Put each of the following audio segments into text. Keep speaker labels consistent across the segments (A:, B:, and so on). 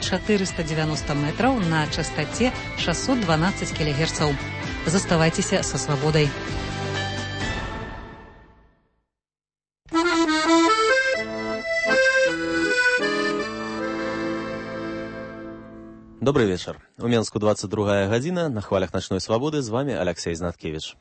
A: 490 метраў на частоте 612 кГц. Заставайцеся са свабодай.
B: Добрый вечер. У Менску 22 гадзіна, на хвалях начной свободы, з вами Алексей Знаткевич.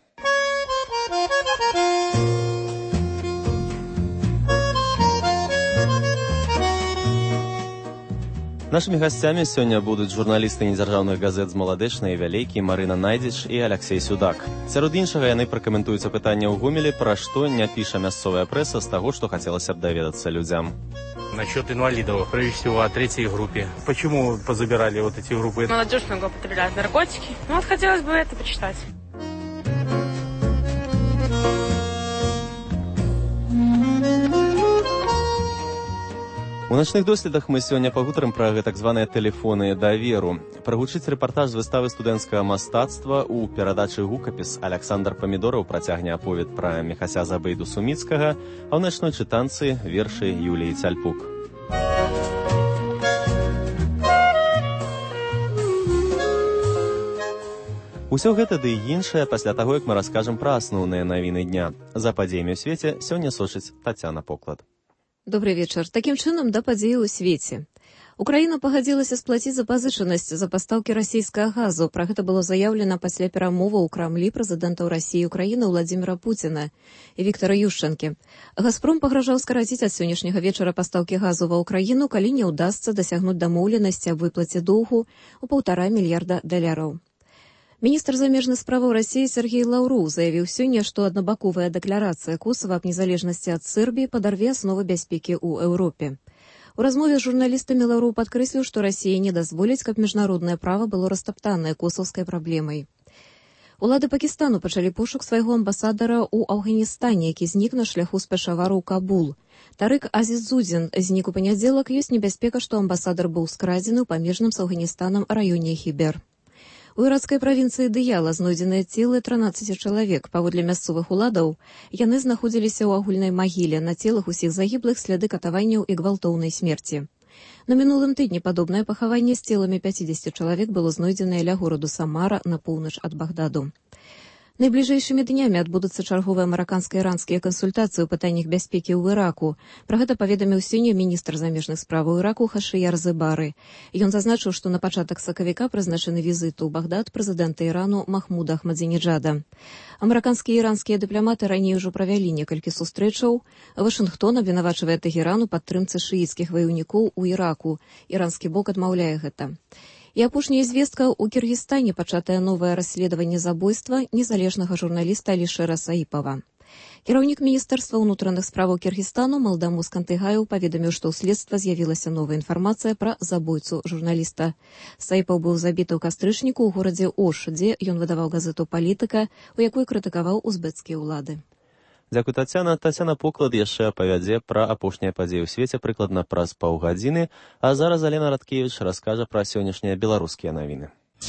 B: Нашими гостями сегодня будут журналисты недзяржаўных газет з Маладэчнай і Вялейкі Марына Найдзіч і Алексей Сюдак. Сярод іншага яны пракаментуюць пытанне ў Гомелі, пра што не піша мясцовая прэса з таго, што хацелася б даведацца людзям.
C: Насчет инвалидов, прежде всего о третьей группе. Почему позабирали вот эти группы?
D: Молодежь много употребляет наркотики. Ну вот хотелось бы это почитать.
B: У начных доследах мы сегодня пагутарым пра так званыя тэлефоны даверу. Прагучыць рэпартаж з выставы студэнцкага мастацтва у перадачы «Гукапіс» Александр Памідораў працягне аповед пра Міхася Забейду Суміцкага, а ў начной чытанцы вершы Юліі Цяльпук. Усё гэта ды і іншае пасля таго, як мы раскажам пра асноўныя навіны дня. За падзеямі ў свеце сёння сочыць Тацяна Поклад.
E: Добрый вечер. Таким чином, да падзеі ў свеце. Украіна пагадзілася сплаціць запазычанасць за пастаўкі расійскага газу. Пра гэта было заяўлена пасля перамоваў у Крамлі прэзідэнтаў Расіі і Украіны Владзіміра Пуціна і Віктара Юшчэнкі. «Газпром» пагражаў скараціць ад сённяшняга вечара пастаўкі газу ва ўкраіну, калі не ўдасца дасягнуць дамоўленасці аб выплаце доўгу ў $1,5 мільярда. Міністр замежных справаў Расіі Сергей Лаўроў заявіў сёння, што аднабаковая дэкларацыя Косава аб незалежнасці ад Сербіі падарве асновы бяспекі ў Еўропе. У размове з журналістамі Лаўроў падкрэсліў, што Расія не дазволіць, каб міжнароднае права было растаптанае косаўскай праблемай. Улады Пакістану пачалі пошук свайго амбасадара ў Афганістане, які знік на шляху з Пешавара ў Кабул. Тарык Азізудзін знік у панядзелак, ёсць небяспека, што амбасадар быў скрадзены ў памежным з Афганістанам раёне Хібер. У іракскай правінцыі Дыяла знойдзеныя целы 13 чалавек. Паводле мясцовых уладаў, яны знаходзіліся ў агульнай магіле. На целах усіх загіблых сляды катаванняў і гвалтоўнай смерці. На мінулым тыдні падобнае пахаванне з целамі 50 чалавек было знойдзенае ля гораду Самара на поўнач ад Багдаду. Найбліжэйшымі днямі адбудуцца чарговыя амерыканска-іранскія кансультацыі ў пытаннях бяспекі ў Іраку. Пра гэта паведаміў сёння міністр замежных справаў Іраку Хашыяр Зебары. Ён зазначыў, што на пачатак сакавіка прызначаны візіт у Багдад прэзідэнта Ірану Махмуда Ахмадзінеджада. Амерыканскія і іранскія дыпламаты раней ужо правялі некалькі сустрэчаў. Вашынгтон абвінавачвае Тэгеран у падтрымцы шыіцкіх ваяўнікоў у Іраку. Іранскі бок адмаўляе гэта. І апошняя звестка, у Кіргізстане пачатае новае расследаванне забойства незалежнага журналіста Алішэра Саіпава. Кіраўнік Міністэрства ўнутраных справаў Кіргізстану Малдамус Кантыгаеў паведаміў, што ў следства з'явілася новая інфармацыя пра забойцу журналіста. Саіпаў быў забіты ў кастрычніку ў горадзе Ош, дзе ён выдаваў газету «Палітыка», у якой крытыкаваў узбекскія ўлады.
B: Дзякуй, Тацяна. Тацяна Поклад яшчэ апавядзе пра апошнія падзеі ў свеце прыкладна праз паўгадзіны, а зараз Алена Радкевіч раскажа пра сённяшнія беларускія навіны.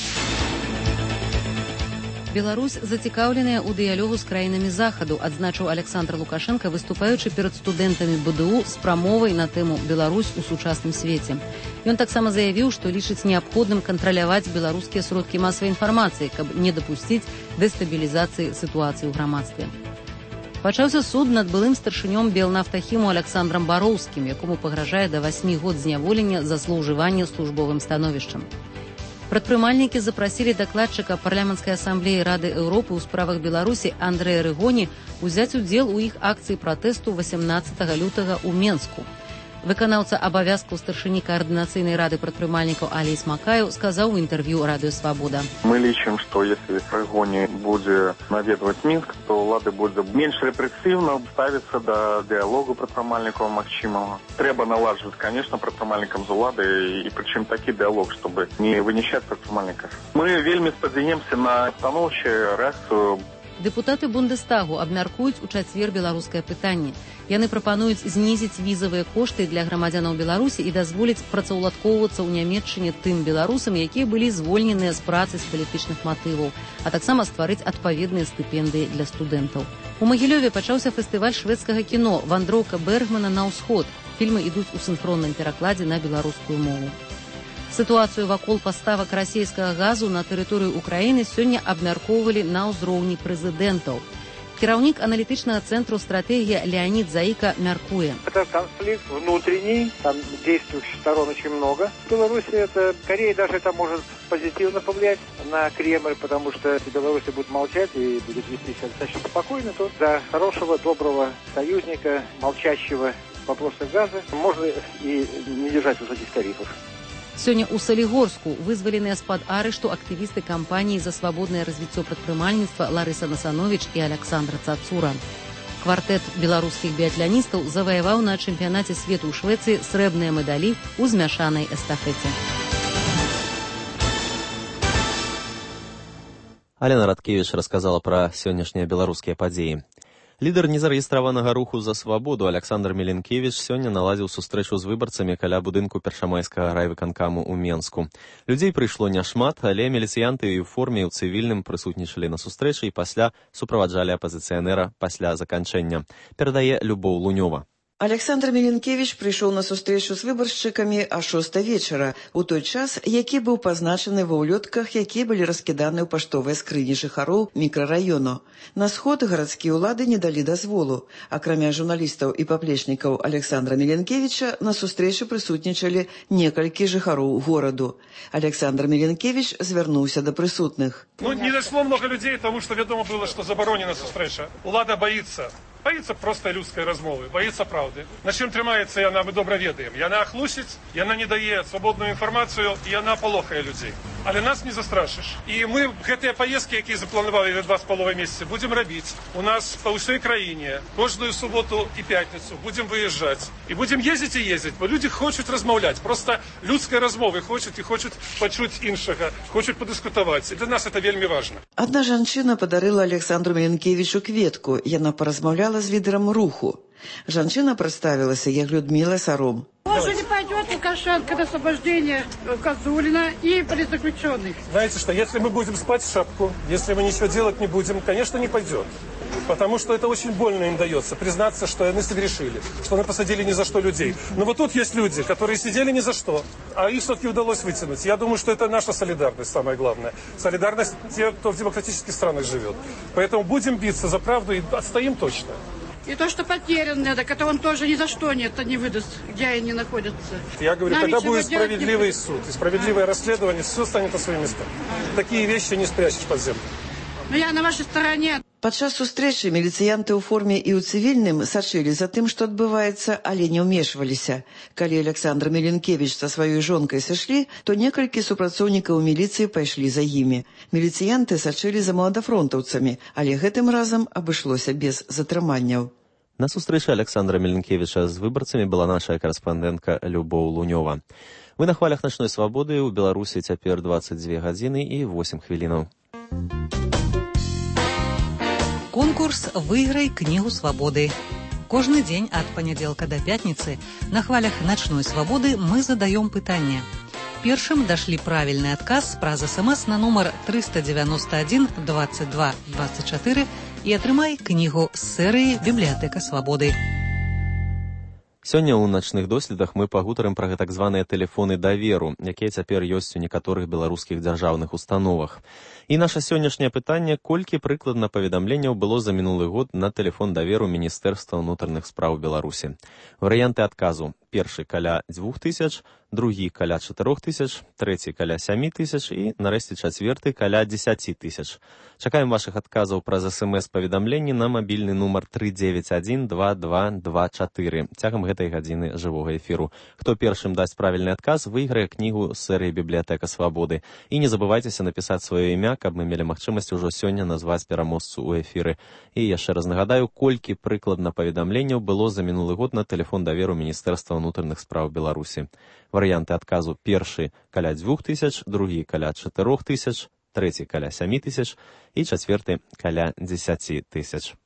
A: Беларусь зацікаўленая ў дыялогу з краінамі захаду, адзначыў Александр Лукашенко, выступаючы перад студэнтамі БДУ з прамовай на тэму «Беларусь у сучасным свеце». Ён таксама заявіў, што лічыць неабходным кантраляваць беларускія сродкі масавай інфармацыі, каб не дапусціць дэстабілізацыі сітуацыі ў грамадстве. Пачаўся суд над былым старшынём Белнафтахіму Александрам Бароўскім, якому пагражае да 8 год зняволення за злоўжыванне службовым становішчам. Прадпрымальнікі запрасілі дакладчыка парламенцкай асамблеі Рады Еўропы ў справах Беларусі Андрэя Рыгоні узяць удзел у іх акцыі пратэсту 18 лютага ў Менску. Выканаўца абавязкаў старшыні координацыйнай рады прадпрымальнікаў Алейс Макаеў сказаў у інтэрв'ю Радыё Свабода.
F: Мы лічым, што если Рыгоні будзе наведваць Мінск, то ўлады будзе менш рэпрэсіўна ставіцца да дыялогу прадпрымальнікаў магчымага. Трэба наладжваць, конечно, прадпрымальнікам з улады, і прычым такі дыялог, чтобы не вынішаць прадпрымальнікаў. Мы вельмі спадзяемся на станоўчую рэакцыю.
A: Дэпутаты Бундестагу абмяркуюць у чацвер беларускае пытанне. Яны прапануюць знізіць візавыя кошты для грамадзянаў Беларусі і дазволіць працаўладкоўвацца ў Нямецчыне тым беларусам, якія былі звольненыя з працы з палітычных матываў, а таксама стварыць адпаведныя стыпендыі для студэнтаў. У Магілёве пачаўся фестываль шведскага кіно «Вандроўка Бергмана на ўсход». Фільмы ідуць у сінхронным перакладзе на беларускую мову. Сітуацыю вакол паставак расійскага газу на тэрыторыю Украіны сёння абмяркоўвалі на ўзроўні прэзідэнтаў. Кіраўнік аналітычнага цэнтру «Стратегия» Леонид Заика мяркуе.
G: Это конфликт внутренний, там действующих сторон очень много. В Беларуси это, скорее даже это может позитивно повлиять на Кремль, потому что если Беларусь будет молчать и будет вести себя достаточно спокойно, то за хорошего, доброго союзника, молчащего в вопросах газа, можно и не держать высоких тарифов.
A: Сёння ў Салігорску вызваленыя з-пад арышту актывісты кампаніі за свабоднае развіццё прадпрымальніцтва Ларыса Насановіч і Александра Цацура. Квартэт беларускіх біятляністаў заваяваў на чэмпіянаце свету ў Швецыі срэбныя медалі ў змяшанай эстафеце.
B: Алена Радкевіч расказала пра сённяшнія беларускія падзеі. Лідар незарэгістраванага руху за свабоду Александр Меленкевіч сёння наладзіў сустрэчу з выбарцамі каля будынку першамайскага райвыканкаму ў Менску. Людзей прыйшло няшмат, але міліцыянты і ў форме і ў цывільным прысутнічалі на сустрэчы і пасля суправаджалі апазіцыянера пасля заканчэння. Перадае Любоў Лунёва.
H: Александр Меленкевич прыйшоў на сустрэчу з выбаршчыкамі а 6 вечара, у той час, які быў пазначаны ва ўлётках, якія былі раскіданы ў паштовыя скрыні жыхароў мікрараёну. На сход гарадскія ўлады не далі дазволу. Акрамя журналістаў і паплечнікаў Александра Меленкевича, на сустрэчы прысутнічалі некалькі жыхароў гораду. Александр Меленкевич звярнуўся да прысутных.
I: Не дошло много людей, потому что вядома было, что забаронена сустрэча. Улада боится. Боится просто людской размовы, боится правды. На чем трымаецца яна, мы добра ведаем. Яна хлусіць, яна не дае свабодную інфармацыю, і яна палохае людзей. Але нас не застрашыш. І мы гэтыя паездкі, якія запланавалі на 2,5 месяцы, будзем рабіць. У нас па ўсёй краіне кожную суботу і пятніцу будзем выязджаць. І будзем ездзіць і ездзіць, бо людзі хочуць размаўляць. Просто людскай размовы хочуць і хочуць пачуць іншага, хочуць падыскутаваць. І для нас это вельмі важна.
H: Адна жанчына падарыла Александру Меленкевичу кветку. Яна паразмаўляла з лідером руху. Жанчына представилась як Людмила Саром.
J: Уже не пойдет Лукашенко до освобождения Козулина и политзаключенных.
I: Знаете что, если мы будем спать в шапку, если мы ничего делать не будем, конечно, не пойдет. Потому что это очень больно им дается, признаться, что они согрешили, что мы посадили ни за что людей. Но вот тут есть люди, которые сидели ни за что, а их все-таки удалось вытянуть. Я думаю, что это наша солидарность, самое главное. Солидарность тех, кто в демократических странах живет. Поэтому будем биться за правду и отстоим точно.
J: И то, что потерянное, так это он тоже ни за что не выдаст, где они находятся.
I: Я говорю, когда будет справедливый суд и справедливое расследование, все станет на свои места. Такие вещи не спрячешь под землю.
J: Но я на вашей стороне.
H: Падчас сустрэчы міліцыянты ў форме і ў цывільным сачылі за тым, што адбываецца, але не ўмешваліся. Калі Александр Меленкевич са сваёй жонкай сышлі, то некалькі супрацоўнікаў міліцыі пайшлі за імі. Міліцыянты сачылі за маладафронтаўцамі, але гэтым разам абышлося без затрыманняў.
B: На сустрэчы Александра Меленкевича з выбарцамі была наша карэспандэнтка Любоў Лунёва. Вы на хвалях начной свабоды. У Беларусі цяпер 22 гадзіны і 8 хвілінаў.
K: Конкурс «Выиграй книгу свободы». Кожны дзень ад панядзелка да пятніцы на хвалях начной свободы мы задаем пытанне. Першым дашлі правільны адказ праз СМС на нумар 391 22 24 і атрымай кнігу з серыі «Бібліятэка свабоды».
B: Сёння ў начных доследах мы пагутарым пра гэтак званыя тэлефоны даверу, якія цяпер ёсць у некаторых беларускіх дзяржаўных установах. І наша сённяшняе пытанне, колькі прыкладна паведамленняў было за мінулы год на тэлефон даверу Міністэрства ўнутраных спраў Беларусі. Варыянты адказу: першы каля 2000, другі каля 4000, трэці каля 7000 і, нарэшце, чацвёрты каля 10 000. Чакаем вашых адказаў праз СМС-паведамленні на мабільны нумар 391 2224 цягам гэтай гадзіны жывога эфіру. Хто першым дасць правільны адказ, выйграе кнігу з серыі «Бібліятэка свабоды». І не забывайцеся напісаць сваё імя, каб мы мелі магчымасць ужо сёння назваць пераможцу ў эфіры. І яшчэ раз нагадаю, колькі прыкладна паведамленняў было за мінулы год на тэлефон даверу Міністэрства ўнутраных спраў Беларусі. Варыянты адказу: першы каля 2000, другі каля 4000, трэці каля 7000 і чацвёрты каля 10 000.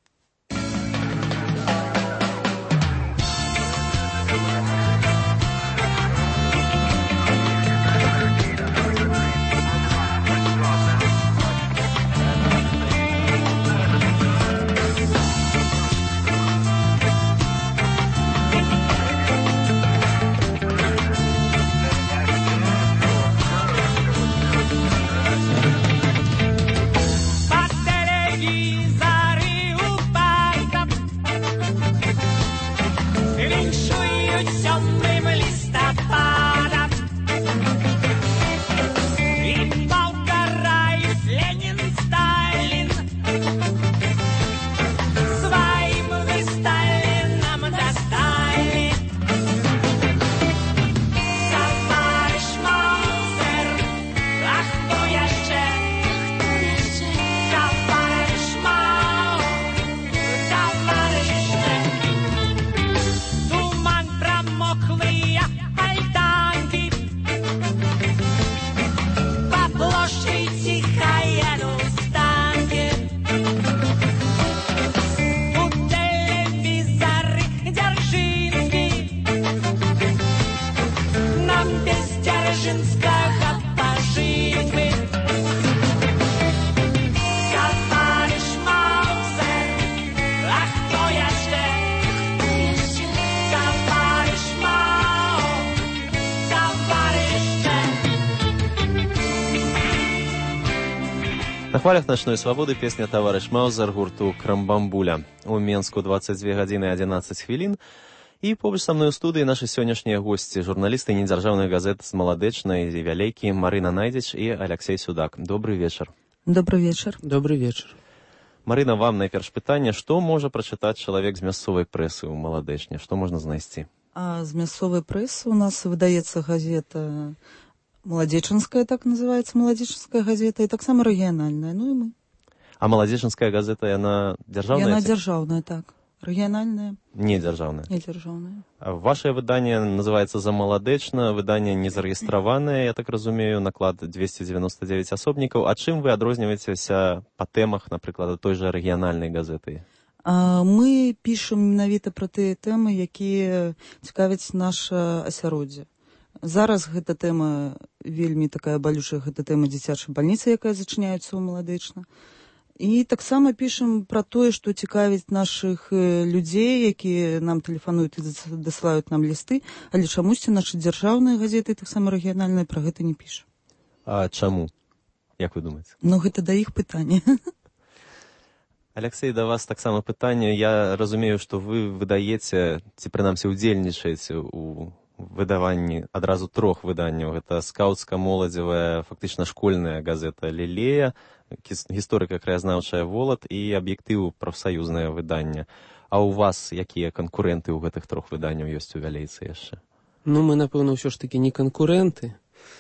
B: На хвалях начной свободы песня «Товарищ Маузер» гурту «Крамбамбуля». У Менску 22 гадзіны 11 хвілін. І побач са мной у студыі нашы сённяшнія госці, журналісты недзяржаўных газет з Маладэчнай і Вялейкі, Марына Найдзіч і Алексей Судак. Добрый вечар.
L: Добрый вечар. Добрый вечар.
B: Марына, вам найперш пытанне, што можа прачытаць чалавек з мясцовай прэсы ў Маладэчне? Што можна знайсці?
L: З мясцовай прэсы у нас выдаецца газета Маладзечанская, так называецца, Маладзечанская газета, і таксама рэгіянальная, ну і мы.
B: А Маладзечанская газета, яна дзяржаўная?
L: Яна дзяржаўная, так. Рэгіянальная?
B: Не дзяржаўная.
L: Не дзяржаўная.
B: Ваше выданне называецца «Замаладэчна», выданне не зарэгістраванае, я так разумею, наклад 299 асобнікаў. А чым вы адрозніваецеся па тэмах, напрыклад, той жа рэгіянальнай газеты?
L: Мы пішам менавіта пра тыя тэмы, якія цікавяць наша асяроддзе. Зараз гэта тэма вельмі такая балючая, гэта тэма дзіцячай бальніцы, якая зачыняецца ў Маладэчна. І таксама пішам пра тое, што цікавіць нашых людзей, якія нам тэлефануюць і дасылаюць нам лісты, але чамусьці нашы дзяржаўныя газеты, таксама рэгіянальныя, пра гэта не пішам.
B: А чаму? Як вы думаеце?
L: Ну, гэта да іх пытання.
B: Алексей, да вас таксама пытанне. Я разумею, што вы выдаеце, ці прынамсі удзельнічаеце ў выдаванні адразу 3 выданняў. Гэта скаўцка-моладзевая, фактычна школьная газета «Лілея», гісторыка-краязнаўчая «Волат» і аб'ектыў прафсаюзнае выданне. А ў вас якія канкурэнты ў гэтых 3 выданняў ёсць у Вялейцы яшчэ?
M: Ну, мы, напэўна, ўсё ж такі не канкурэнты,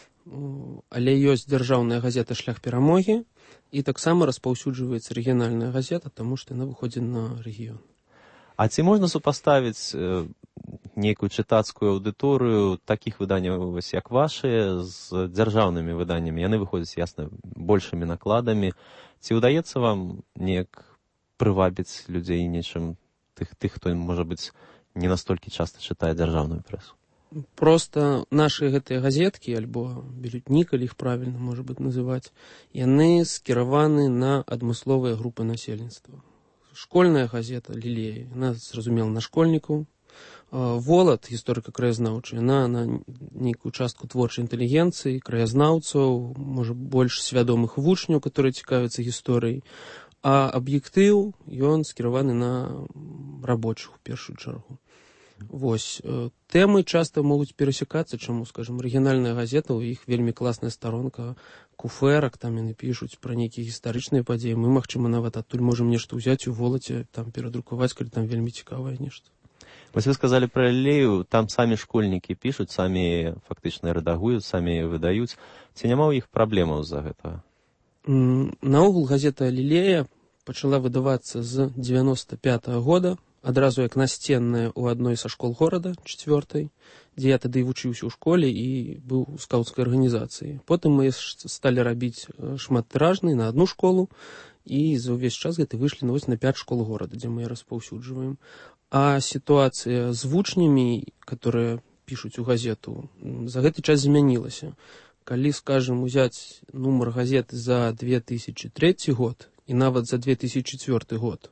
M: але ёсць дзяржаўная газета «Шлях перамогі», і таксама распаўсюджваецца рэгіянальная газета, таму што яна выходзіць на рэгіён.
B: А ці можна супаставіць нейкую чытацкую аўдыторыю такіх выданняў, як вашыя, з дзяржаўнымі выданнямі? Яны выходзяць, ясна, большымі накладамі. Ці ўдаецца вам неяк прывабіць людзей нечым тых, хто, можа быць, не настолькі часта чытае дзяржаўную прэсу?
M: Проста нашы гэтыя газеткі, альбо бюлетні, калі іх правільна, можа быць, называць, яны скіраваны на адмысловыя групы насельніцтва. Школьная газета «Лілея», яна, зразумела, на школьнікаў. «Волат», гісторыка-краязнаўчая, яна на нейкую частку творчай інтэлігенцыі, краязнаўцаў, можа, больш свядомых вучняў, которые цікавяцца гісторыяй. А аб'ектыў, ён скіраваны на рабочых, у першую чаргу. Вось. Тэмы часта могуць перасекацца, чаму, скажем, рэгіянальная газета, у іх вельмі класная старонка куферак, там яны пішуць пра нейкія гістарычныя падзеі. Мы, магчыма, нават адтуль можам нешта ўзяць у «Волаце», там перадрукаваць, калі там вельмі цікавае нешта.
B: Вось вы сказалі пра «Лілею», там самі школьнікі пішуць, самі фактычна рэдагуюць, самі выдаюць. Ці няма ў іх праблемаў з-за гэтага?
M: Наогул газета «Лілея» пачала выдавацца з 95-го года, адразу як насценная ў адной са школ горада, 4-й, дзе я тады вучыўся ў школе і быў у скаўцкай арганізацыі. Потым мы сталі рабіць шматтыражны на одну школу, і за ўвесь час гэта выйшлі на 5 школ горада, дзе мы распаўсюджваем. А сітуацыя з вучнямі, которые пішуць у газету, за гэты час змянілася. Калі, скажем, узяць нумар газеты за 2003 год і нават за 2004 год,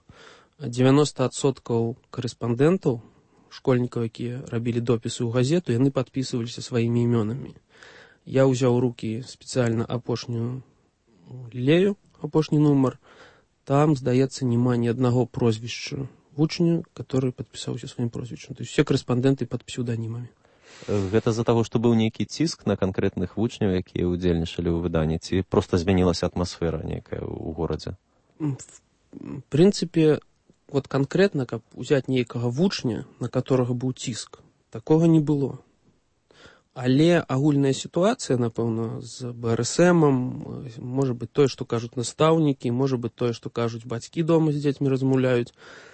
M: 90% корэспандэнтаў, школьнікаў, якія рабілі допісы ў газету, яны падпісваліся сваімі імёнамі. Я ўзяў у рукі спецыяльна апошнюю «Лілею», апошні нумар. Там, здаецца, няма ні аднаго прозвішча вучню, который падпісаўся сваім прозвішчам. То есть все корэспандэнты пад псеўданімамі.
B: Гэта з-за таго, што быў нейкі ціск на канкрэтных вучняў, якія ўдзельнічалі ў выданні, ці проста змянілася атмасфера нейкая ў горадзе?
M: В прынцыпе, вот конкретно, каб узяць нейкага вучня, на которого быў ціск, такога не было. Але агульная сітуацыя, напэўна, з БРСМ, можа быць тое, што кажуць настаўнікі, можа быць тое, што кажуць бацькі дома з дзецьмі размаўляюць,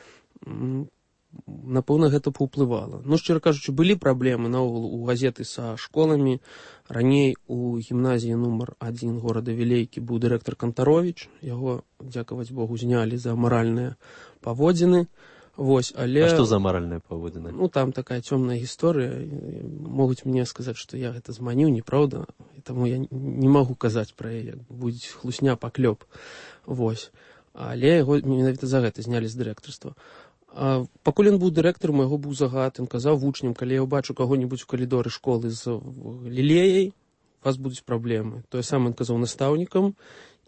M: напэўна, гэта паўплывала. Ну, шчыра кажучы, былі праблемы наогул у газеты са школамі. Раней у гімназіі нумар 1 горада Вілейкі быў дырэктар Кантаровіч, яго, дзякаваць Богу, знялі за маральныя паводзіны. Вось, але...
B: А што за маральныя паводзіны?
M: Ну, там такая цёмная гісторыя. Могуць мне сказаць, што я гэта зманіў, неправда, і таму я не магу казаць пра яе, будзе хлусня, паклёп. Вось. Але яго менавіта за гэта знялі з дырэктарства. Пакуль ён быў дырэктарам, яго быў загад, ён казаў вучням, калі я ўбачу каго-небудзь у калідоры школы з Лілеяй, у вас будуць праблемы. Тое самае ён казаў настаўнікам,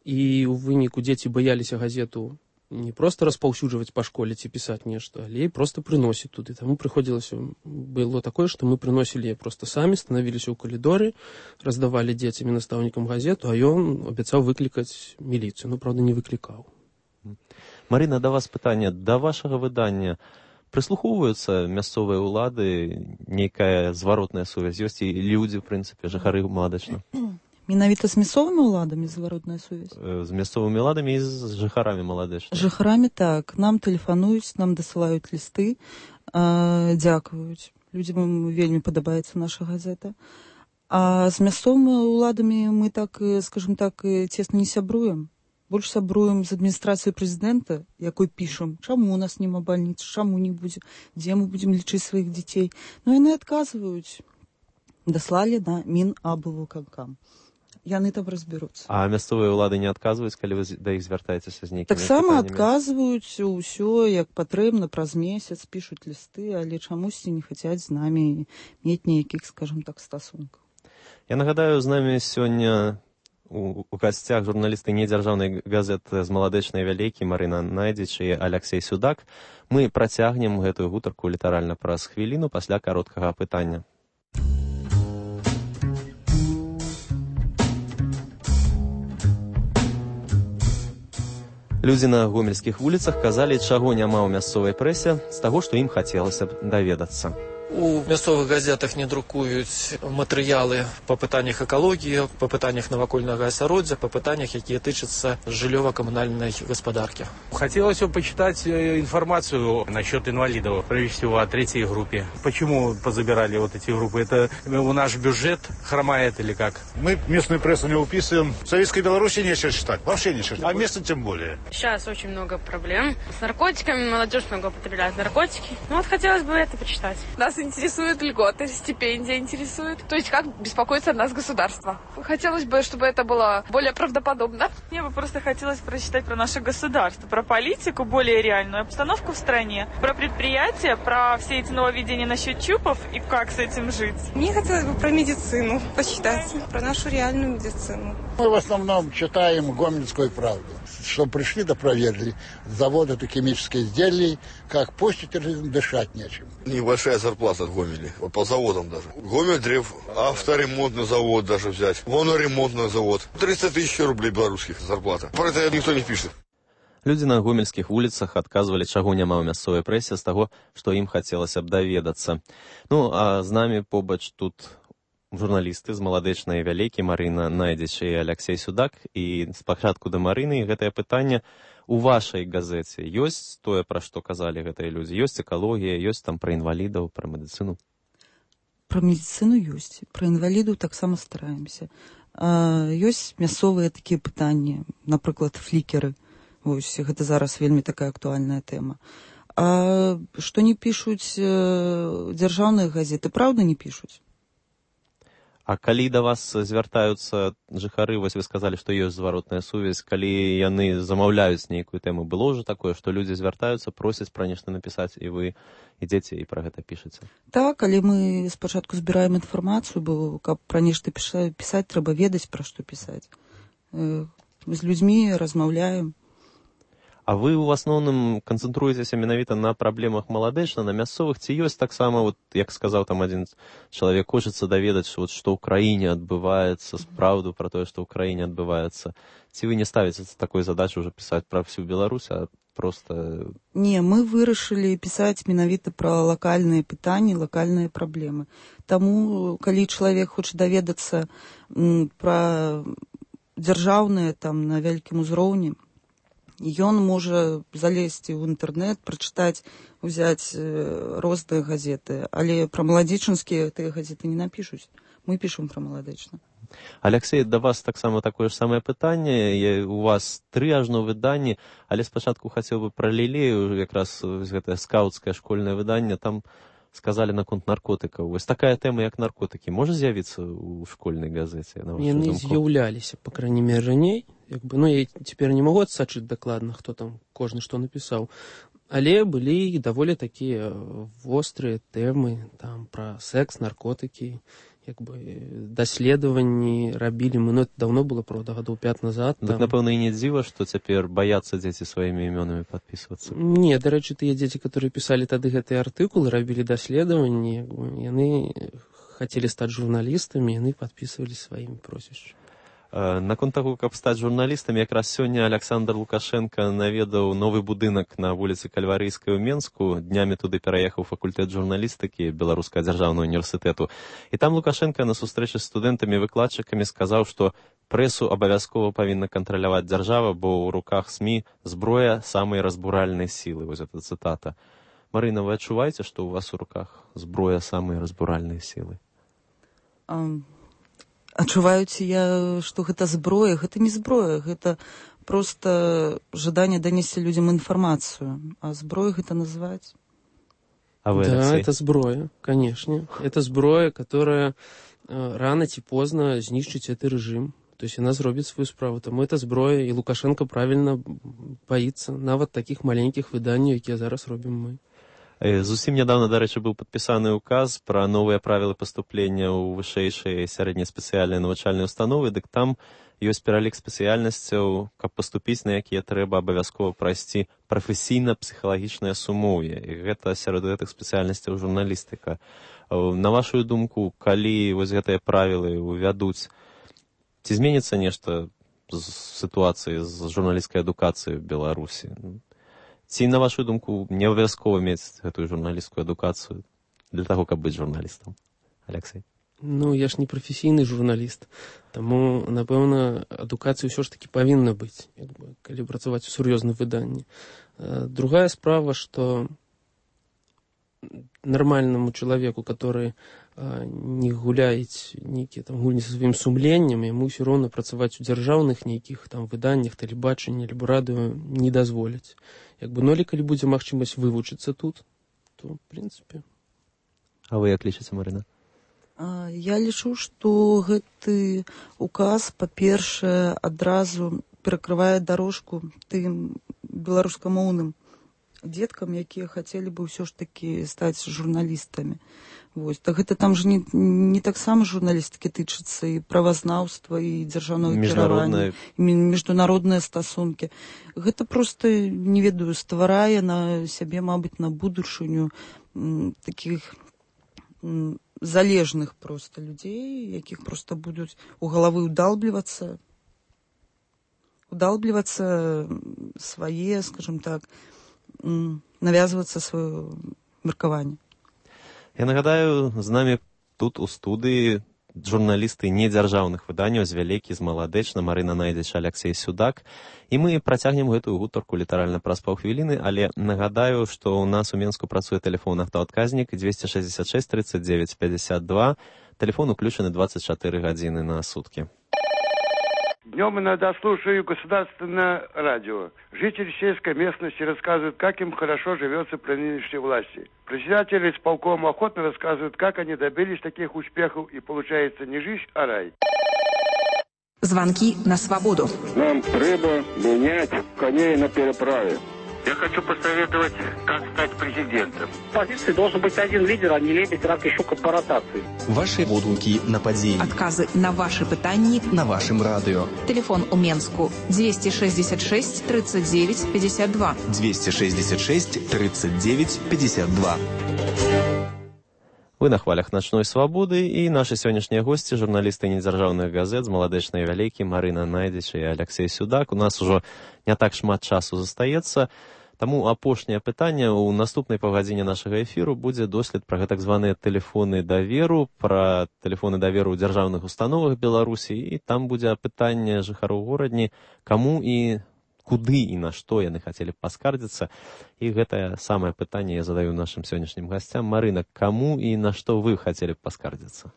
M: і ў выніку дзеці баяліся газету не просто распаўсюджваць па школе ці пісаць нешта, але і просто прыносіць туды. Таму прыходзілася, было такое, што мы прыносілі просто самі, станавіліся ў калідоры, раздавалі дзецям і настаўнікам газету, а ён абяцаў выклікаць міліцыю. Ну, правда, не выклікаў.
B: Марына, да вас пытанне. Да вашага выдання прыслухоўваюцца мясцовыя ўлады, нейкая зваротная сувязь ёсць, і людзі, в прынцыпе, жыхары Маладачна?
L: Менавіта з мясцовымі ўладамі зваротная сувязь?
B: З мясцовымі ўладамі і з жыхарамі Маладачна.
L: Жыхарамі так. Нам тэлефануюць, нам дасылаюць лісты, дзякуюць. Людзям вельмі падабаецца наша газета. А з мясцовымі ўладамі мы так, скажем так, цесна не сябруем. Больш сябруем з адміністрацыяй прэзідэнта, якой пішам, чаму у нас няма бальніцы, чаму не будзе, дзе мы будзем лічыць сваіх дзяцей. Ну, яны адказваюць. Даслалі на Мінаблвыканкам. Яны там разберуцца.
B: А мясцовыя ўлады не адказваюць, калі вы да іх звяртаецеся з нейкімі пытаннямі?
L: Таксама адказваюць ўсё, як патрэбна, праз месяц, пішуць лісты, але чамусьці не хацяць з намі мець нейкіх, скажем так, стасункаў.
B: Я нагадаю, з намі сёння у гасцях журналісты недзяржаўнай газеты з Маладачнай Вялейкі Марына Найдзіч і Аляксей Сюдак. Мы працягнем гэтую гутарку літаральна праз хвіліну пасля кароткага пытання. Людзі на гомельскіх вуліцах казалі, чаго няма ў мясцовай прэсе, з таго, што ім хацелася б даведацца.
N: У мясцовых газетах не друкуюць матэрыялы па пытаннях экалогіі, па пытаннях навакольнага асяроддзя, па пытаннях, якія тычацца жыллёва-камунальнай гаспадаркі.
C: Хотелось бы почитать информацию насчет инвалидов, прежде всего о третьей группе. Почему позабирали вот эти группы? Это у наш бюджет хромает или как?
O: Мы местную прессу не уписываем. В Советской Беларуси нечего читать, вообще нечего читать, а местно тем более.
D: Сейчас очень много проблем с наркотиками, молодежь много употребляет наркотики. Ну вот хотелось бы это почитать.
P: Нас интересуют льготы, стипендия интересует. То есть как беспокоится о нас государство. Хотелось бы, чтобы это было более правдоподобно.
Q: Мне бы просто хотелось прочитать про наше государство, про политику, более реальную обстановку в стране, про предприятия, про все эти нововведения насчет ЧУПов и как с этим жить.
R: Мне хотелось бы про медицину почитать, про нашу реальную медицину.
S: Мы в основном читаем «Гомельскую правду», что пришли да проверили заводы химических изделий, как пустить дышать нечем.
T: Небольшая зарплата в Гомеле, вот по заводам даже. Гомельдрев, авторемонтный завод даже взять, моноремонтный завод. 300 тысяч рублей белорусских зарплата. Про это никто не пишет.
B: Людзі на гомельскіх вуліцах адказвалі, чаго няма ў мясцовай прэсе, з таго, што ім хацелася б даведацца. Ну, а з намі побач тут журналісты з Маладачнай Вялейкі Марына Найдзіч і Аляксей Сюдак. І спачатку да Марыны гэтае пытанне. У вашай газеце ёсць тое, пра што казалі гэтыя людзі? Ёсць экалогія, ёсць там пра інвалідаў, пра медыцыну?
L: Пра медыцыну ёсць, пра інвалідаў таксама стараемся. Ёсць мясцовыя такія пытанні, напрыклад, флікеры. Вось, гэта зараз вельмі такая актуальная тэма. А што не пішуць дзяржаўныя газеты, праўда не пішуць?
B: А калі да вас звяртаюцца жыхары, вось вы сказалі, што ёсць зваротная сувязь, калі яны замаўляюць нейкую тэму, было ўжо такое, што людзі звяртаюцца, просяць пра нешта напісаць, і вы ідзеце і пра гэта пішаце?
L: Так, але мы спачатку збіраем інфармацыю, бо каб пра нешта пісаць, трэба ведаць, пра што пісаць. З людзьмі размаўляем.
B: А вы ў асноўным канцэнтруецеся менавіта на праблемах Маладачна, на мясцовых, ці ёсць таксама, вот, як сказаў там адзін чалавек, хочацца даведаць, вот, што ў краіне адбываецца, справду пра тое, што ў краіне адбываецца. Ці вы не ставіце такой задачы ўжо пісаць пра всю Беларусь, а просто...
L: Не, мы вырашылі пісаць менавіта пра лакальныя пытанні, лакальныя праблемы. Таму, калі чалавек хоча даведацца пра дзяржаўныя там на вялікім узроўні, ён можа залезці ў інтэрнэт, прачытаць, узяць розныя газеты, але пра маладзечынскія тыя газеты не напішуць. Мы пішам пра Маладачна.
B: Аляксей, да вас таксама такое ж самае пытанне. У вас 3 ажно выданні, але спачатку хацеў бы пра Лілею, якраз гэтае скаўцкае школьнае выданне, там сказалі наконт наркотыкаў. Вось такая тэма, як наркотыкі, можа з'явіцца ў школьнай газеце?
M: Яны з'яўляліся, па крайней мере, раней. Ну, я цяпер не магу адсачыць дакладна, хто там кожны што напісаў. Але былі даволі такія вострыя тэмы там пра секс, наркотыкі. як бы даследаванні рабілі мы, это давно было, правда, гадоў 5 назад.
B: Так, напэўна, і не дзіва, што цяпер баяцца дзеці сваімі імёнамі падпісвацца.
M: Не, дарэчы, тыя дзеці, которые пісалі тады гэтыя артыкулы, рабілі даследаванні, яны хацелі стаць журналістамі, яны падпісвалі сваімі прозвішчамі.
B: Наконт таго, каб стаць журналістамі, якраз сёння Александр Лукашенко наведаў новы будынак на вуліцы Кальварыйскай у Менску. Днямі туды пераехаў факультэт журналістыкі Беларускага дзяржаўнага універсітэту. І там Лукашенко на сустрэчы з студэнтамі і выкладчыкамі сказаў, што прэсу абавязкова павінна кантраляваць дзяржава, бо ў руках СМІ зброя самай разбуральнай сілы. Вось гэта цытата. Марына, вы адчуваеце, што ў вас у руках зброя самай разбуральнай сілы?
L: Адчуваеце я, што гэта зброя? Гэта не зброя, гэта проста жаданне данесці людзям інфармацыю. А зброя гэта называць?
B: А вы,
M: да,
B: Алексей?
M: это зброя, конечно. Это зброя, которая рано ці позна знішчыць гэты рэжым. То есть она зробіць сваю справу. Таму это зброя, і Лукашенко правильно боится нават таких маленьких выданняў, якія зараз робім мы.
B: Зусім нядаўна, дарэчы, быў падпісаны ўказ пра новыя правілы паступлення ў вышэйшыя і сярэднія спецыяльныя навучальныя установы, дык там ёсць пералік спецыяльнасцяў, каб паступіць на якія трэба абавязкова прайсці прафесійна-псіхалагічнае сумоўе. І гэта сярод гэтых спецыяльнасцяў журналістыка. На вашу думку, калі вось гэтыя правілы увядуць, ці зменіцца нешта з сітуацыі з журналісцкай адукацыяй в Беларусі? Ці, на вашу думку, не абавязкова мець гэтую журналісцкую адукацыю для таго, каб быць журналістам? Алексей?
M: Ну, я ж не прафесійны журналіст, таму, напэўна, адукацыя ўсё ж такі павінна быць, калі працаваць у сур'ёзным выданні. Другая справа, што нармальнаму чалавеку, который не гуляць нейкія там гульні са сваім сумленнем, яму ўсё роўна працаваць у дзяржаўных нейкіх там выданнях, тэлебачанні, альбо радыё не дазволяць. Ну, калі будзе магчымасць вывучыцца тут, то, в прынцыпе.
B: А вы як лічыце, Марына?
L: Я лічу, што гэты указ, па-першае, адразу перакрывае дарожку тым беларускамоўным дзеткам, якія хацелі бы ўсё ж такі стаць журналістамі. Вось. Так гэта там же не таксама журналістыкі тычыцца і правазнаўства, і дзяржаўнага кіравання, і міжнародныя стасункі. Гэта проста, не ведаю, стварае на сябе, мабыць, на будучыню такіх залежных проста людзей, якіх проста будуць у галавы ўдалблівацца свае, скажем так, навязвацца сваё меркаванне.
B: Я нагадаю, з намі тут у студыі журналісты недзяржаўных выданняў з вялікі, з маладэчна, Марына Найдзіч, Алексей Сюдак. І мы працягнем гэтую гутарку літаральна праз паўхвіліны, але нагадаю, што ў нас у Менску працуе тэлефон аўтаадказнік 266 39 52. Тэлефон уключаны 24 гадзіны на суткі.
U: Днем иногда слушаю государственное радио. Жители сельской местности рассказывают, как им хорошо живется при нынешней власти. Председатели исполкома охотно рассказывают, как они добились таких успехов, и получается не жизнь, а рай.
V: Звонки на свободу.
U: Нам треба менять коней на переправе. Я хочу посоветовать, как стать президентом.
W: В позиции должен быть один лидер, а не лебедь, рак и щука по ротации.
X: Ваши водгуки на падзенні.
V: Адказы на ваши пытанні
X: на вашым радыё.
V: Телефон у Менску 266 39 52.
X: 266 39 52.
B: Вы на хвалях начной свабоды, і нашы сённяшнія госці, журналісты недзяржаўных газет з маладэчнай вялікі, Марына Найдзіч і Алексей Сюдак. У нас ужо не так шмат часу застаецца, таму апошняе пытанне ў наступнай паўгадзіне нашага эфіру будзе дослед пра гэтак званыя тэлефоны даверу, пра тэлефоны даверу ў дзяржаўных установах Беларусі, і там будзе пытанне жыхароў горадні, каму і куды і на што яны хацелі б паскардзіцца. І гэтае самае пытанне я задаю нашым сённяшнім гасцям. Марына, каму і на што вы хацелі б паскардзіцца?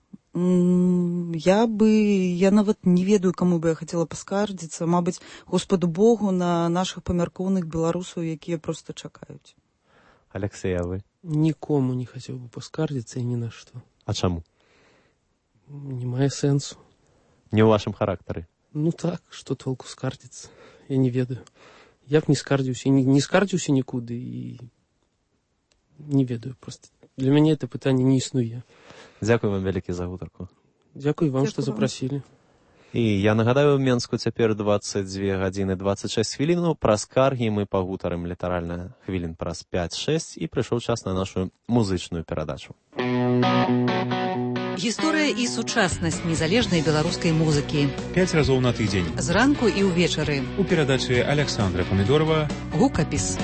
L: Я нават не ведаю, каму бы я хацела паскардзіцца. Мабыць, Господу Богу, на нашых памяркоўных беларусаў, якія проста чакаюць.
B: Алексей, а вы?
M: Нікому не хацеў бы паскардзіцца і ні на што.
B: А чаму?
M: Не мае сэнсу.
B: Не ў вашым характары?
M: Ну так, што толку скардзіцца? Я не ведаю. Я б не скардзіўся, не скардзіўся нікуды і не ведаю, просто Для мяне это пытанне не існуе.
B: Дзякуй вам вялікі за гутарку.
M: Дзякуй вам, што запрасілі.
B: І я нагадаю, ў Менску цяпер 22 гадзіны 26 хвілін. Пра скаргі мы пагутарым літаральна хвілін праз 5-6, і прыйшоў час на нашу музычную перадачу.
K: Гісторыя і сучаснасць незалежнай беларускай музыкі.
A: 5 разоў на тыдзень.
K: Зранку і ўвечары.
A: У перадачы Александра Памідорова
K: «Гукапіс».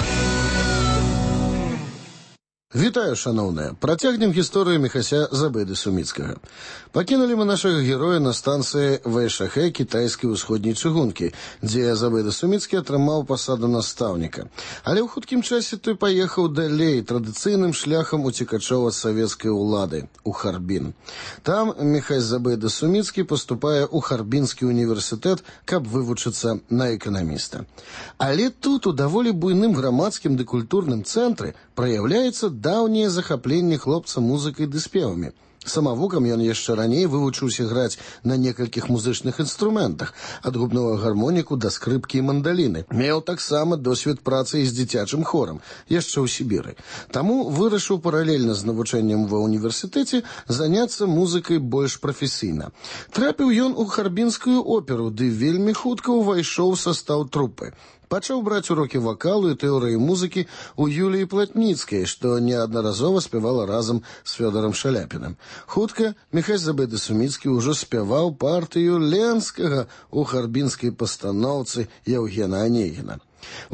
E: Вітаю, шаноўныя. Працягнем гісторыю Міхася Забыды Суміцкага. Пакінулі мы нашага героя на станцыі Вайшахэ кітайскай усходняй чыгункі, дзе Забыда Суміцкі атрымаў пасаду настаўніка. Але ў хуткім часе той паехаў далей традыцыйным шляхам уцекачоў ад савецкай улады, у Харбін. Там Міхась Забыда Суміцкі паступае ў Харбінскі універсітэт, каб вывучыцца на эканаміста. Але тут, у даволі буйным грамадскім ды культурным цэнтры, праяўляецца даўнее захапленне хлопца музыкай ды спевамі. Самавукам ён яшчэ раней вывучыўся граць на некалькіх музычных інструментах, ад губнога гармоніку да скрыпкі і мандаліны. Меў таксама досвед працы з дзіцячым хорам, яшчэ ў Сібіры. Таму вырашыў паралельна з навучаннем ва ўніверсітэце заняцца музыкай больш прафесійна. Трапіў ён у харбінскую оперу, ды вельмі хутка ўвайшоў у састаў трупы. Пачаў браць урокі вакалу і тэорыі музыкі ў Юліі Платніцкай, што неаднаразова спявала разам з Фёдорам Шаляпіным. Хутка Міхась Забыда Суміцкі ўжо спяваў партыю Ленскага ў харбінскай пастаноўцы Яўгена Анегіна. У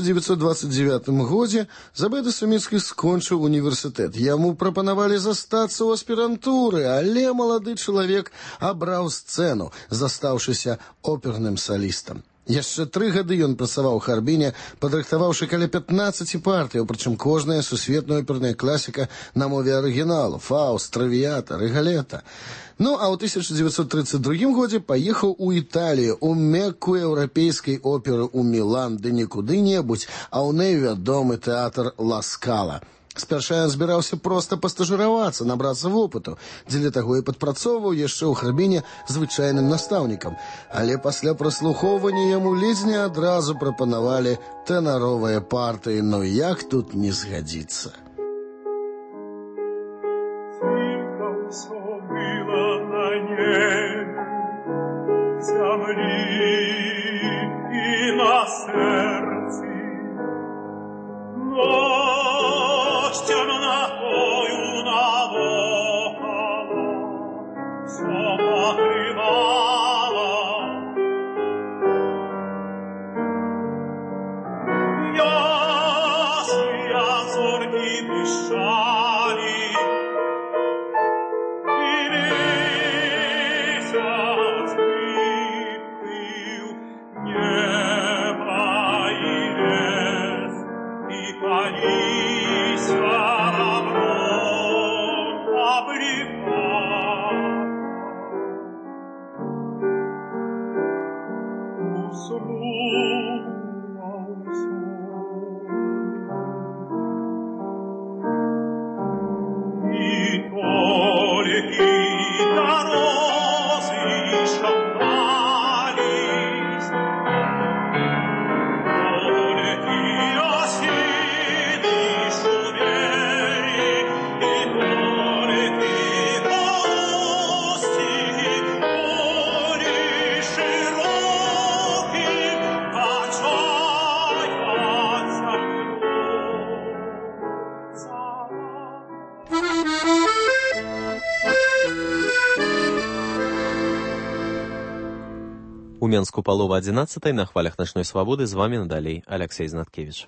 E: 1929 годзе Забыда Суміцкі скончыў універсітэт. Яму прапанавалі застацца ў аспірантуры, але малады чалавек абраў сцэну, застаўшыся оперным салістам. Яшчэ 3 гады ён працаваў у Харбіне, падрыхтаваўшы каля 15 партыяў, прычым кожная сусветная оперная класіка на мове арыгіналу: Фауст, Травіята, Рыгалета. Ну, а ў 1932 годзе паехаў у Італію, у Мекку еўрапейскай оперы, у Мілан, ды не куды-небудзь, а ў найвядомы тэатр Ла Скала. Спярша ён збіраўся проста пастажыравацца, набрацца вопыту, дзеля таго і падпрацоўваў яшчэ ў Харбіне звычайным настаўнікам. Але пасля праслухоўвання яму ледзь не адразу прапанавалі тэнаровыя партыі, ну як тут не згадзіцца.
F: Темнотою навокала все покрывала. Ясные зорки пищали, и месяц прикрыл небо и лес, и конися
B: У Менску палова 11 на хвалях начной свабоды. З вами надалей Алексей Знаткевич.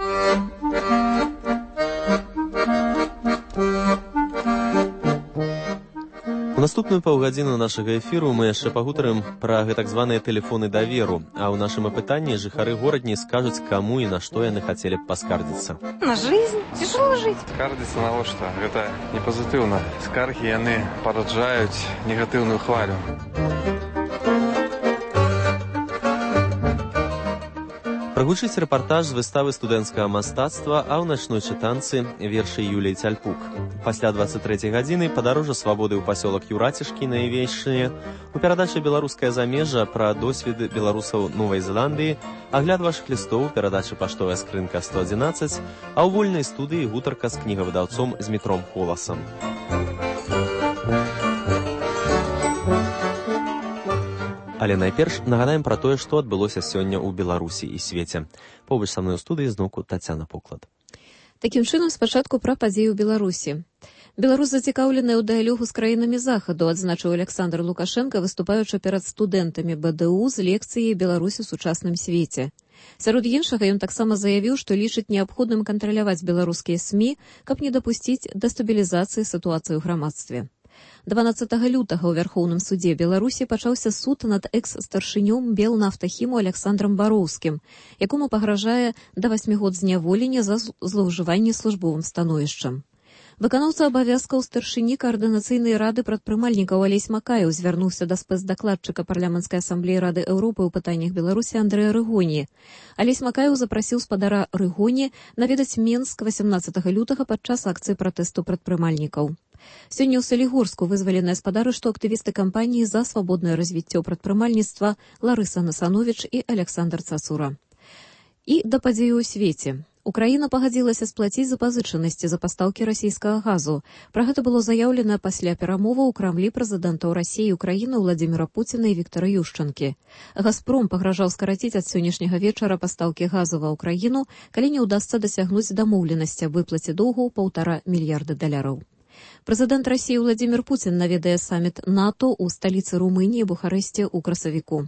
B: У наступную паўгадзіну нашага эфіру мы яшчэ пагутарым пра гэтак званыя тэлефоны даверу, а ў нашым апытанні жыхары горадні скажуць, каму і на што яны хацелі б паскардзіцца.
G: На жизнь цяжко жыць.
Y: Скардзіцца навошта? Гэта не пазітыўна. Скаргі яны параджаюць негатыўную хвалю.
B: Пра Прагучыць рэпартаж з выставы студэнцкага мастацтва, а ў начной чытанцы вершы Юліі Цяльпук. Пасля 23 гадзіны падарожжа свабоды ў пасёлак Юрацішкі на Івейшчыне, у перадачы «Беларускае замежжа» пра досвед беларусаў Новай Зеландыі, агляд вашых лістоў, перадачы «Паштовая скрынка 111», а ў вольнай студыі гутарка з кнігавыдаўцом Змітром Холасам. Але найперш нагадаем пра тое, што адбылося сёння ў Беларусі і свеце. Побач са мной у студыі зноўку Тацяна Поклад.
C: Такім чынам, спачатку пра падзеі ў Беларусі. Беларусь зацікаўленая ў дыялогу з краінамі захаду, адзначыў Александр Лукашенко, выступаючы перад студэнтамі БДУ з лекцыяй «Беларусь у сучасным свеце». Сярод іншага ён таксама заявіў, што лічыць неабходным кантраляваць беларускія СМІ, каб не дапусціць дэстабілізацыі сітуацыі ў грамадстве. 12 лютага ў Вярхоўным судзе Беларусі пачаўся суд над экс-старшынём Белнафтахіму Александрам Бароўскім, якому пагражае да 8 год зняволення за злоўжыванне службовым становішчам. Выканаўца абавязкаў старшыні каардынацыйнай рады прадпрымальнікаў Алесь Макаеў звярнуўся да спецдакладчыка парламенцкай асамблеі Рады Еўропы ў пытаннях Беларусі Андрэя Рыгоні. Алесь Макаеў запрасіў спадара Рыгоні наведаць Менск 18 лютага падчас акцыі пратэсту прадпрымальнікаў. Сёння ў Салігорску вызваленыя спадары, што актывісты кампаніі за свабоднае развіццё прадпрымальніцтва Ларыса Насановіч і Александр Цацура. І да падзею ў свеце. Украіна пагадзілася сплаціць запазычанасці за пастаўкі расійскага газу. Пра гэта было заяўлена пасля перамоваў у Крамлі прэзідэнтаў Расіі і Украіны Владзіміра Пуціна і Віктара Юшчанкі. «Газпром» пагражаў скараціць ад сённяшняга вечара пастаўкі газу ва ўкраіну, калі не ўдасца дасягнуць дамоўленасці аб выплаце доўгу $1,5 мільярда. Прэзідэнт Расіі Владзімір Пуцін наведае саміт НАТО ў сталіцы Румыніі Бухарэсце ў красавіку.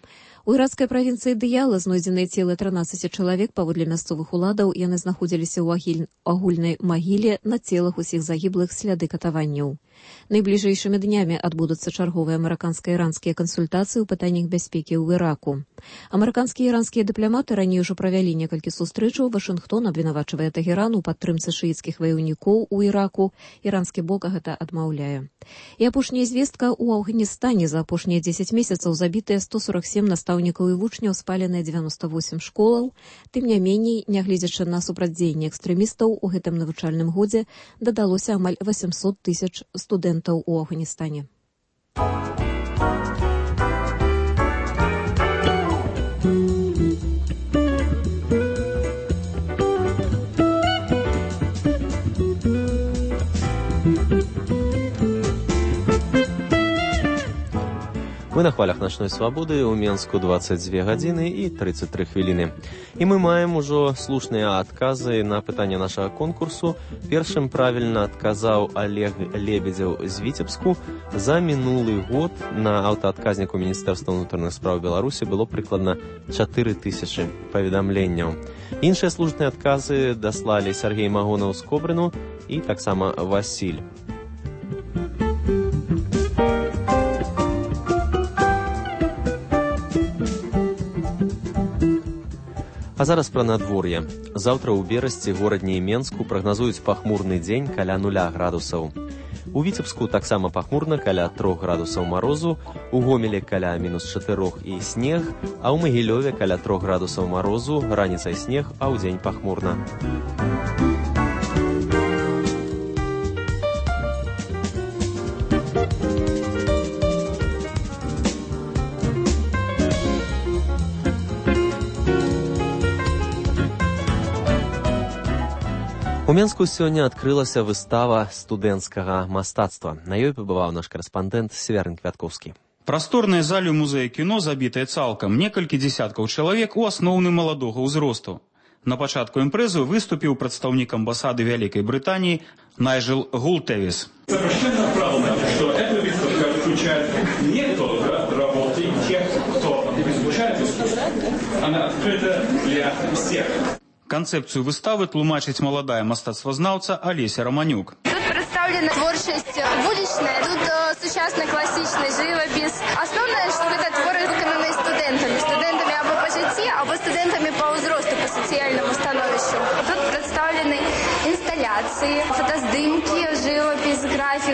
C: У іракскай правінцыі Дыяла знойдзеныя целы 13 чалавек, паводле мясцовых уладаў, яны знаходзіліся ў агульнай магіле, на целах усіх загіблых сляды катаванняў. Найбліжэйшымі днямі адбудуцца чарговыя амерыканска-іранскія кансультацыі ў пытаннях бяспекі ў Іраку. Амерыканскія і іранскія дыпламаты раней ужо правялі некалькі сустрэчаў. Вашынгтон абвінавачвае Тагеран у падтрымцы шыіцкіх ваяўнікоў у Іраку. Іранскі бок гэта адмаўляе. І апошняя звестка: у Афганістане за апошнія 10 месяцаў забітыя 147 настаўнікаў і вучняў, спаленыя 98 школаў. Тым не меней, нягледзячы на супрацьдзеянне экстрэмістаў, у гэтым навучальным годзе дадалося амаль 800 тысяч студэнтаў у Афганістане.
B: Мы на хвалях начной свабоды, у Менску 22 гадзіны і 33 хвіліны. І мы маем ужо слушныя адказы на пытанне нашага конкурсу. Першым правільна адказаў Олег Лебедзеў з Віцебску. За мінулы год на аўтаадказніку Міністэрства ўнутраных спраў Беларусі было прыкладна 4000 паведамленняў. Іншыя слушныя адказы даслалі Сергей Магонаў з Кобрыну і таксама Васіль. А зараз пра надвор'е. Заўтра ў Берасці, горадні і Менску прагназуюць пахмурны дзень каля 0 градусаў. У Віцебску таксама пахмурна каля 3 градусаў марозу, у Гомелі каля -4 і снег, а ў Магілёве каля 3 градусаў марозу, раніцай снег, а ўдзень пахмурна. У Менску сёння адкрылася выстава студэнцкага мастацтва. На ёй пабываў наш карэспандэнт Северын Квяткоўскі.
A: Прасторныя залі музея кіно забітыя цалкам, некалькі дзесяткаў чалавек у асноўным маладога ўзросту. На пачатку імпрэзы выступіў прадстаўнік амбасады Вялікай Брытаніі Найджел Гултевіс.
F: Совершенно правда, что эта выставка включает не только работы тех, кто изучает искусство. Она открыта для всех.
A: Канцэпцыю выставы тлумачыць маладая мастацтвазнаўца Алеся Романюк.
H: Тут представлена творчесть вулічная, тут сучасный классичный живопис. Основное, что это творы виконані студентами або по житті, або студентами по узросту, по соціальному становищу. Тут представлены инсталляции, фотоздымки, живопись, графика.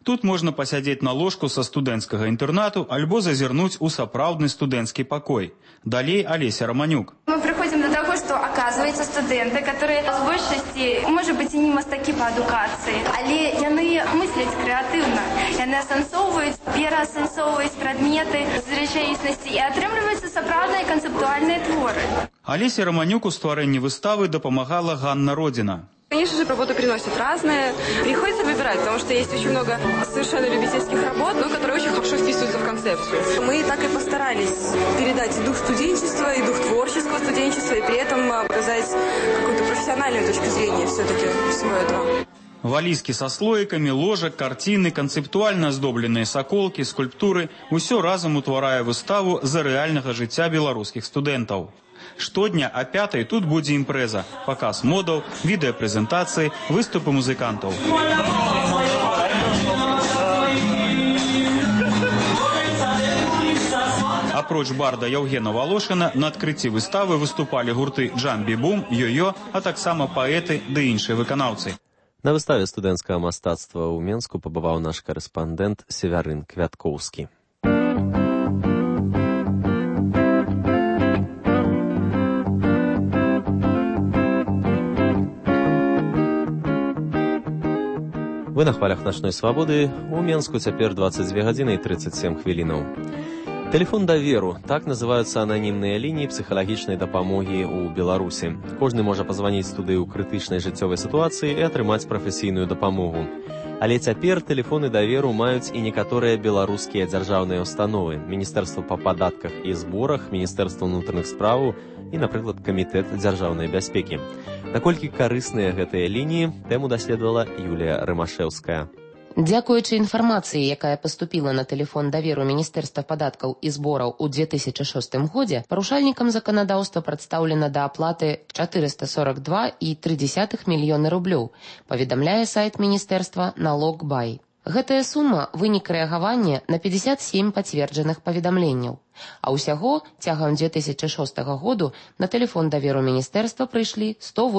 A: Тут можна пасядзець на ложку са студэнцкага інтэрнату альбо зазірнуць у сапраўдны студэнцкі пакой. Далей Олеся Романюк.
H: Мы приходим до того, что оказывается студенты, которые з большасці, может быть, і не мастакі по адукацыі, але яны мысляць крэатыўна. Яны асэнсоўваюць, пераасэнсоўваюць прадметы з рэчаіснасці і атрымліваюцца сапраўдныя канцэптуальныя творы.
A: Олесе Романюк у стварэнні выставы дапамагала Ганна Родзіна.
R: Конечно же, работы приносят разные. Приходится выбирать, потому что есть очень много совершенно любительских работ, но которые очень хорошо вписываются в концепцию. Мы так и постарались передать дух студенчества, и дух творческого студенчества, и при этом показать какую-то профессиональную точку зрения все-таки всего этого.
A: Валізкі са слоікамі, ложак, карціны, канцэптуальна аздобленыя саколкі, скульптуры – усё разам утварае выставу за рэальнага жыцця беларускіх студэнтаў. Штодня о 5:00 тут будзе імпрэза, паказ модаў, відэапрэзентацыі, выступы музыкантаў. Апроч барда Яўгена Волошина на адкрыцці выставы выступалі гурты Джамбі-Бум, Йо-Йо, а таксама паэты ды іншыя выканаўцы.
B: На выставе студэнцкага мастацтва ў Менску пабываў наш карэспандэнт Севярын Квяткоўскі. Вы на хвалях начной свабоды. У Менску цяпер 22 гадзіны і 37 хвілінаў. Телефон даверу. Так называюцца ананімныя лініі псіхалагічнай дапамогі ў Беларусі. Кожны можа пазваніць туды ў крытычнай жыццёвай сітуацыі і атрымаць прафесійную дапамогу. Але цяпер тэлефоны даверу маюць і некаторыя беларускія дзяржаўныя установы. Міністэрства па падатках і зборах, Міністэрства ўнутраных спраў і, напрыклад, Камітэт дзяржаўнай бяспекі. Наколькі карысныя гэтыя лініі, тэму даследавала Юлія Рымашэўская.
D: Дзякуючы інфармацыі, якая паступіла на тэлефон даверу Міністэрства падаткаў і збораў у 2006 годзе, парушальнікам заканадаўства прадстаўлена да аплаты 442,3 мільёны рублёў, паведамляе сайт Міністэрства Налогбай. Гэтая сума – вынік рэагавання на 57 пацверджаных паведамленняў. А ўсяго цягам 2006 году на тэлефон даверу Міністэрства прыйшлі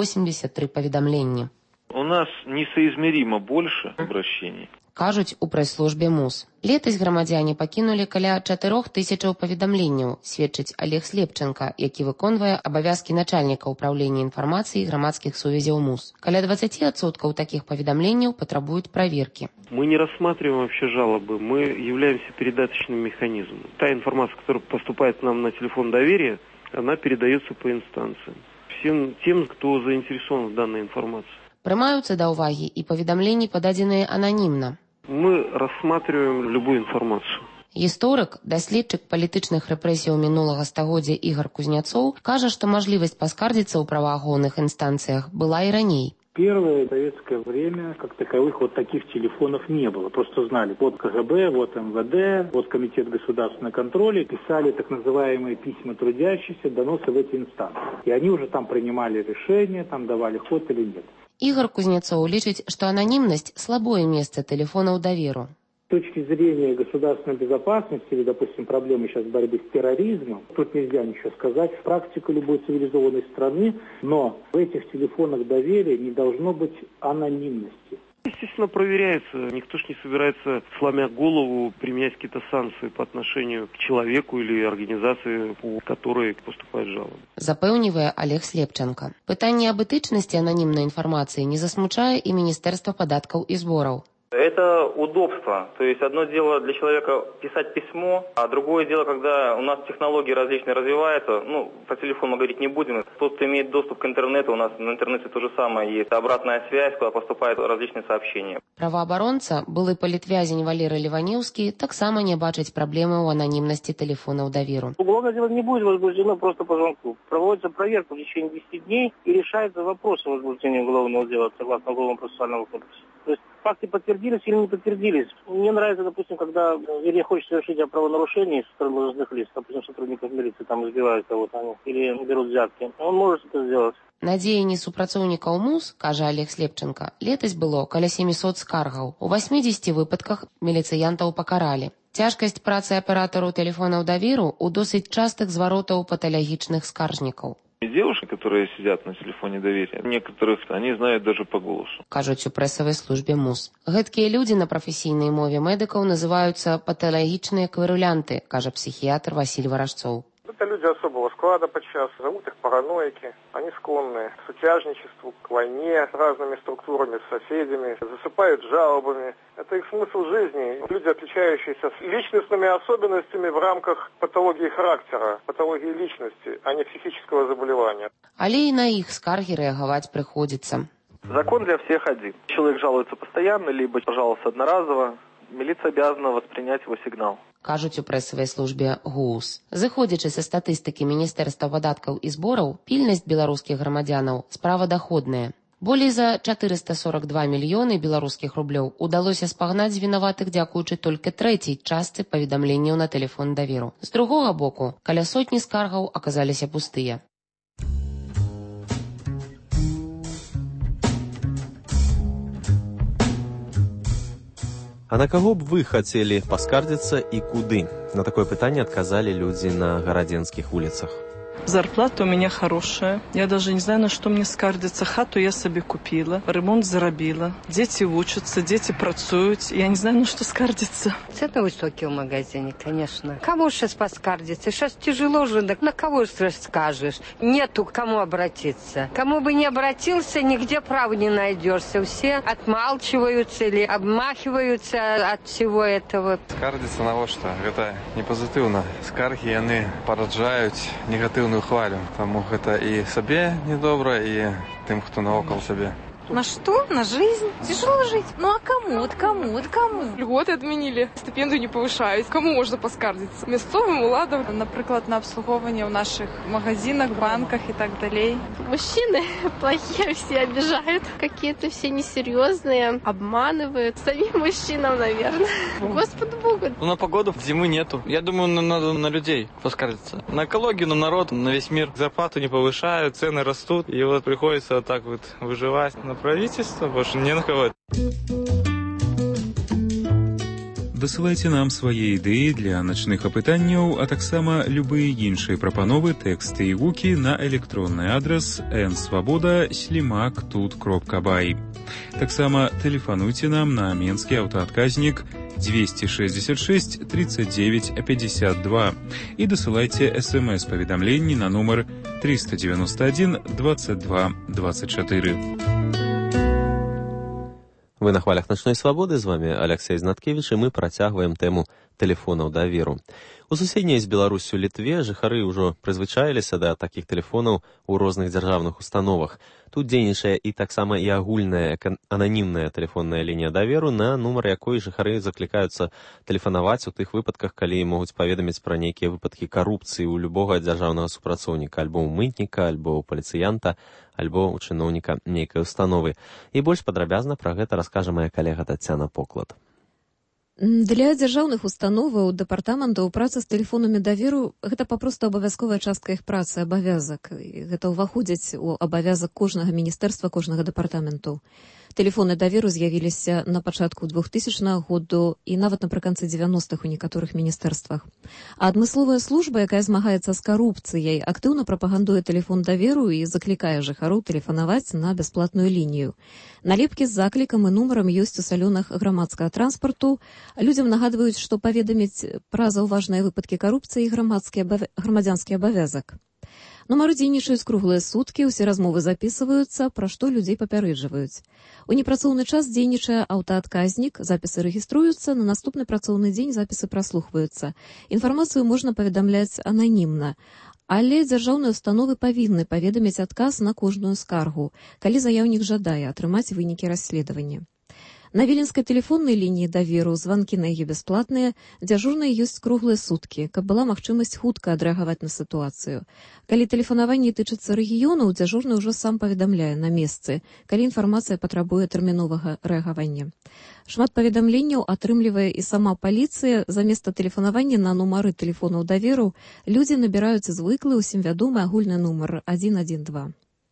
D: 183 паведамленні.
I: У нас несоизмеримо больше обращений.
D: Кажуць у прэс-службе МУС. Летась грамадзяне пакінулі каля 4000 паведамленняў, сведчыць Олег Слепченко, які выконвае абавязкі начальніка ўправлення інфармацыі грамадскіх сувязяў МУС. Каля 20% такіх паведамленняў патрабуюць праверкі.
I: Мы не рассматриваем вообще жалобы, мы являемся передаточным механизмом. Та информация, которая поступает к нам на телефон доверия, она передается по инстанциям. Всем тем, кто заинтересован в данной информации.
D: Прымаюцца да ўвагі і паведамленні, пададзеныя ананімна.
I: Мы рассматриваем любую информацию.
D: Гісторык, даследчык палітычных рэпрэсіяў мінулага стагоддзя Ігор Кузнецоў кажа, што мажлівасць паскардзіцца ў праваахоўных инстанциях была и раней.
W: Первое советское время, как таковых вот таких телефонов не было. Просто знали, вот КГБ, вот МВД, вот Комитет государственного контроля, писали так называемые письма трудящихся, доносы в эти инстанции. И они уже там принимали решения, там давали ход или нет.
D: Ігор Кузнецоў лічыць, што ананімнасць – слабое месца тэлефонаў даверу.
W: С точки зрения государственной безопасности или, допустим, проблемы сейчас борьбы с терроризмом, тут нельзя ничего сказать. Практика любой цивилизованной страны, но в этих телефонах доверия не должно быть анонимности.
I: Естественно, проверяется. Никто ж не собирается, сломя голову, применять какие-то санкции по отношению к человеку или организации, у которой поступает жалоба.
D: Запэўнівае Олег Слепченко. Пытанне аб этычнасці ананімнай інфармацыі не засмучае і Міністэрства падаткаў і збораў.
J: Это удобство. То есть одно дело для человека писать письмо, а другое дело, когда у нас технологии различные развиваются. По телефону мы говорить не будем. Тот, кто имеет доступ к интернету, у нас на интернете то же самое есть. Обратная связь, куда поступают различные сообщения.
D: Праваабаронца, былы палітвязень Валерый Ливанеўскі, таксама не бачыць праблемы ў ананімнасці тэлефонаў даверу.
W: Уголовное дело не будет возбуждено просто по звонку. Проводится проверка в течение 10 дней и решается вопрос о возбуждении уголовного дела согласно Уголовного процессуального кодекса. То есть факты подтвердились или не подтвердились. Мне нравится, допустим, когда или хочет совершить правонарушение со стороны должностных лиц, допустим, сотрудников милиции там избивают кого-то или берут взятки. Он может это сделать.
D: На дзеянні супрацоўнікаў МУС, кажа Олег Слепченко, летась было каля 700 скаргаў. У 80 выпадках міліцыянтаў пакаралі. Цяжкасць працы аператараў тэлефонаў даверу ў досыць частых зваротаў паталагічных скаржнікаў.
Y: И девушки, которые сидят на телефоне доверия, некоторых они знают даже по голосу.
D: Кажуць у прэсавай службе МУС. Гэткія людзі на прафесійнай мове медыкаў называюцца паталагічныя кварулянты, кажа психиатр Василь Ворожцов.
N: Это люди особого склада подчас, зовут их параноики. Они склонны к сутяжничеству, к войне с разными структурами, с соседями, засыпают жалобами. Это их смысл жизни. Люди, отличающиеся личностными особенностями в рамках патологии характера, патологии личности, а не психического заболевания.
D: Але і на іх скаргі рэагаваць прыходзіцца.
O: Закон для всех один. Человек жалуется постоянно, либо пожаловался одноразово. Милиция обязана воспринять его сигнал.
D: Кажуць у прэсавай службе ГУС. Зыходзячы са статыстыкі Міністэрства падаткаў і збораў, пільнасць беларускіх грамадзянаў справа даходная. Болей за 442 мільёны беларускіх рублёў удалося спагнаць з вінаватых дзякуючы толькі трэцяй частцы паведамленняў на тэлефон даверу. З другога боку, каля сотні скаргаў аказаліся пустыя.
B: А на кого б вы хотели поскардиться и куды? На такое пытание отказали люди на городенских улицах.
P: Зарплата у меня хорошая. Я даже не знаю, на что мне скардиться. Хату я себе купила, ремонт заробила. Дети учатся, дети працуют. Я не знаю, на что скардиться.
Q: Цены высокие в магазине, конечно. Кому сейчас поскардиться? Сейчас тяжело же. На кого же скажешь? Нету к кому обратиться. Кому бы не обратился, нигде прав не найдешься. Все отмалчиваются или обмахиваются от всего этого.
Y: Скардиться на во что? Это не позитивно. Скарги, они пораджают негативную хвалю. Тому это и себе недобро, и тем, кто наоколо себе.
G: На что? На жизнь? Тяжело жить. Ну а кому? Вот кому? Вот кому?
R: Льготы отменили, стипендию не повышають. Кому можна поскардитися? Місцевим уладам, наприклад, на обслуговування в наших магазинах, банках и так далее.
H: Мужчины плохие, все обижают. Какие-то все несерьезные, обманывают. Самим мужчинам, наверное. Господу Богу.
Y: На погоду зимы нету. Я думаю, надо на людей поскардиться. На экологию, на народ, на весь мир. Зарплату не повышают, цены растут. И вот приходится вот так вот выживать. На правительство, больше не на кого.
A: Дасылайце нам свае ідэі для начных апытанняў, а таксама любыя іншыя прапановы, тэксты і гукі на электронны адрас nsvoboda@тут.бай. Таксама тэлефануйце нам на менскі аўтаадказнік 266 39 52 і дасылайце смс-паведамленні на нумар 391 22 24.
B: Вы на хвалях «Ночной свободы», з вами Алексей Знаткевич, і мы працягваем тэму тэлефонаў даверу. У суседняй з Беларусю Літве жыхары ўжо прызвычаіліся да такіх тэлефонаў у розных дзяржаўных установах. Тут дзейнічае і таксама і агульная ананімная тэлефонная лінія даверу, на нумар якой жыхары заклікаюцца тэлефанаваць у тых выпадках, калі могуць паведаміць пра нейкія выпадкі карупцыі ў любога дзяржаўнага супрацоўніка, альбо ў мытніка, альбо ў паліцыянта, альбо ў чыноўніка нейкай установы. І больш падрабязна пра гэта раскажа моя калега Тацяна Поклад.
C: Для дзяржаўных установаў, дэпартаментаў праца з тэлефонамі даверу – гэта папросту абавязковая частка іх працы, абавязак. Гэта ўваходзіць у абавязак кожнага міністэрства, кожнага дэпартаменту. Тэлефоны даверу з'явіліся на пачатку 2000 году і нават напрыканцы 90-х у некаторых міністэрствах. А адмысловая служба, якая змагаецца з карупцыяй, актыўна прапагандуе тэлефон даверу і заклікае жыхароў тэлефанаваць на бясплатную лінію. Налепкі з заклікам і нумарам ёсць у салёнах грамадскага транспарту. Людзям нагадваюць, што паведаміць пра заўважныя выпадкі карупцыі грамадзянскі абавязак. Нумары дзейнічаюць круглыя суткі, усе размовы запісваюцца, пра што людзей папярэджваюць. У непрацоўны час дзейнічае аўтаадказнік, запісы рэгіструюцца, на наступны працоўны дзень запісы праслухваюцца. Інфармацыю можна паведамляць ананімна. Але дзяржаўныя установы павінны паведаміць адказ на кожную скаргу, калі заяўнік жадае атрымаць вынікі расследавання. На віленскай тэлефоннай лініі даверу званкі на яе бясплатныя, дзяжурныя ёсць круглыя суткі, каб была магчымасць хутка адрэагаваць на сітуацыю. Калі тэлефанаванне тычыцца рэгіёнаў, дзяжурны ўжо сам паведамляе на месцы, калі інфармацыя патрабуе тэрміновага рэагавання. Шмат паведамленняў атрымлівае і сама паліцыя. Заместа тэлефанавання на нумары тэлефонаў даверу людзі набіраюць звыклы, усім вядомы агульны нумар 112.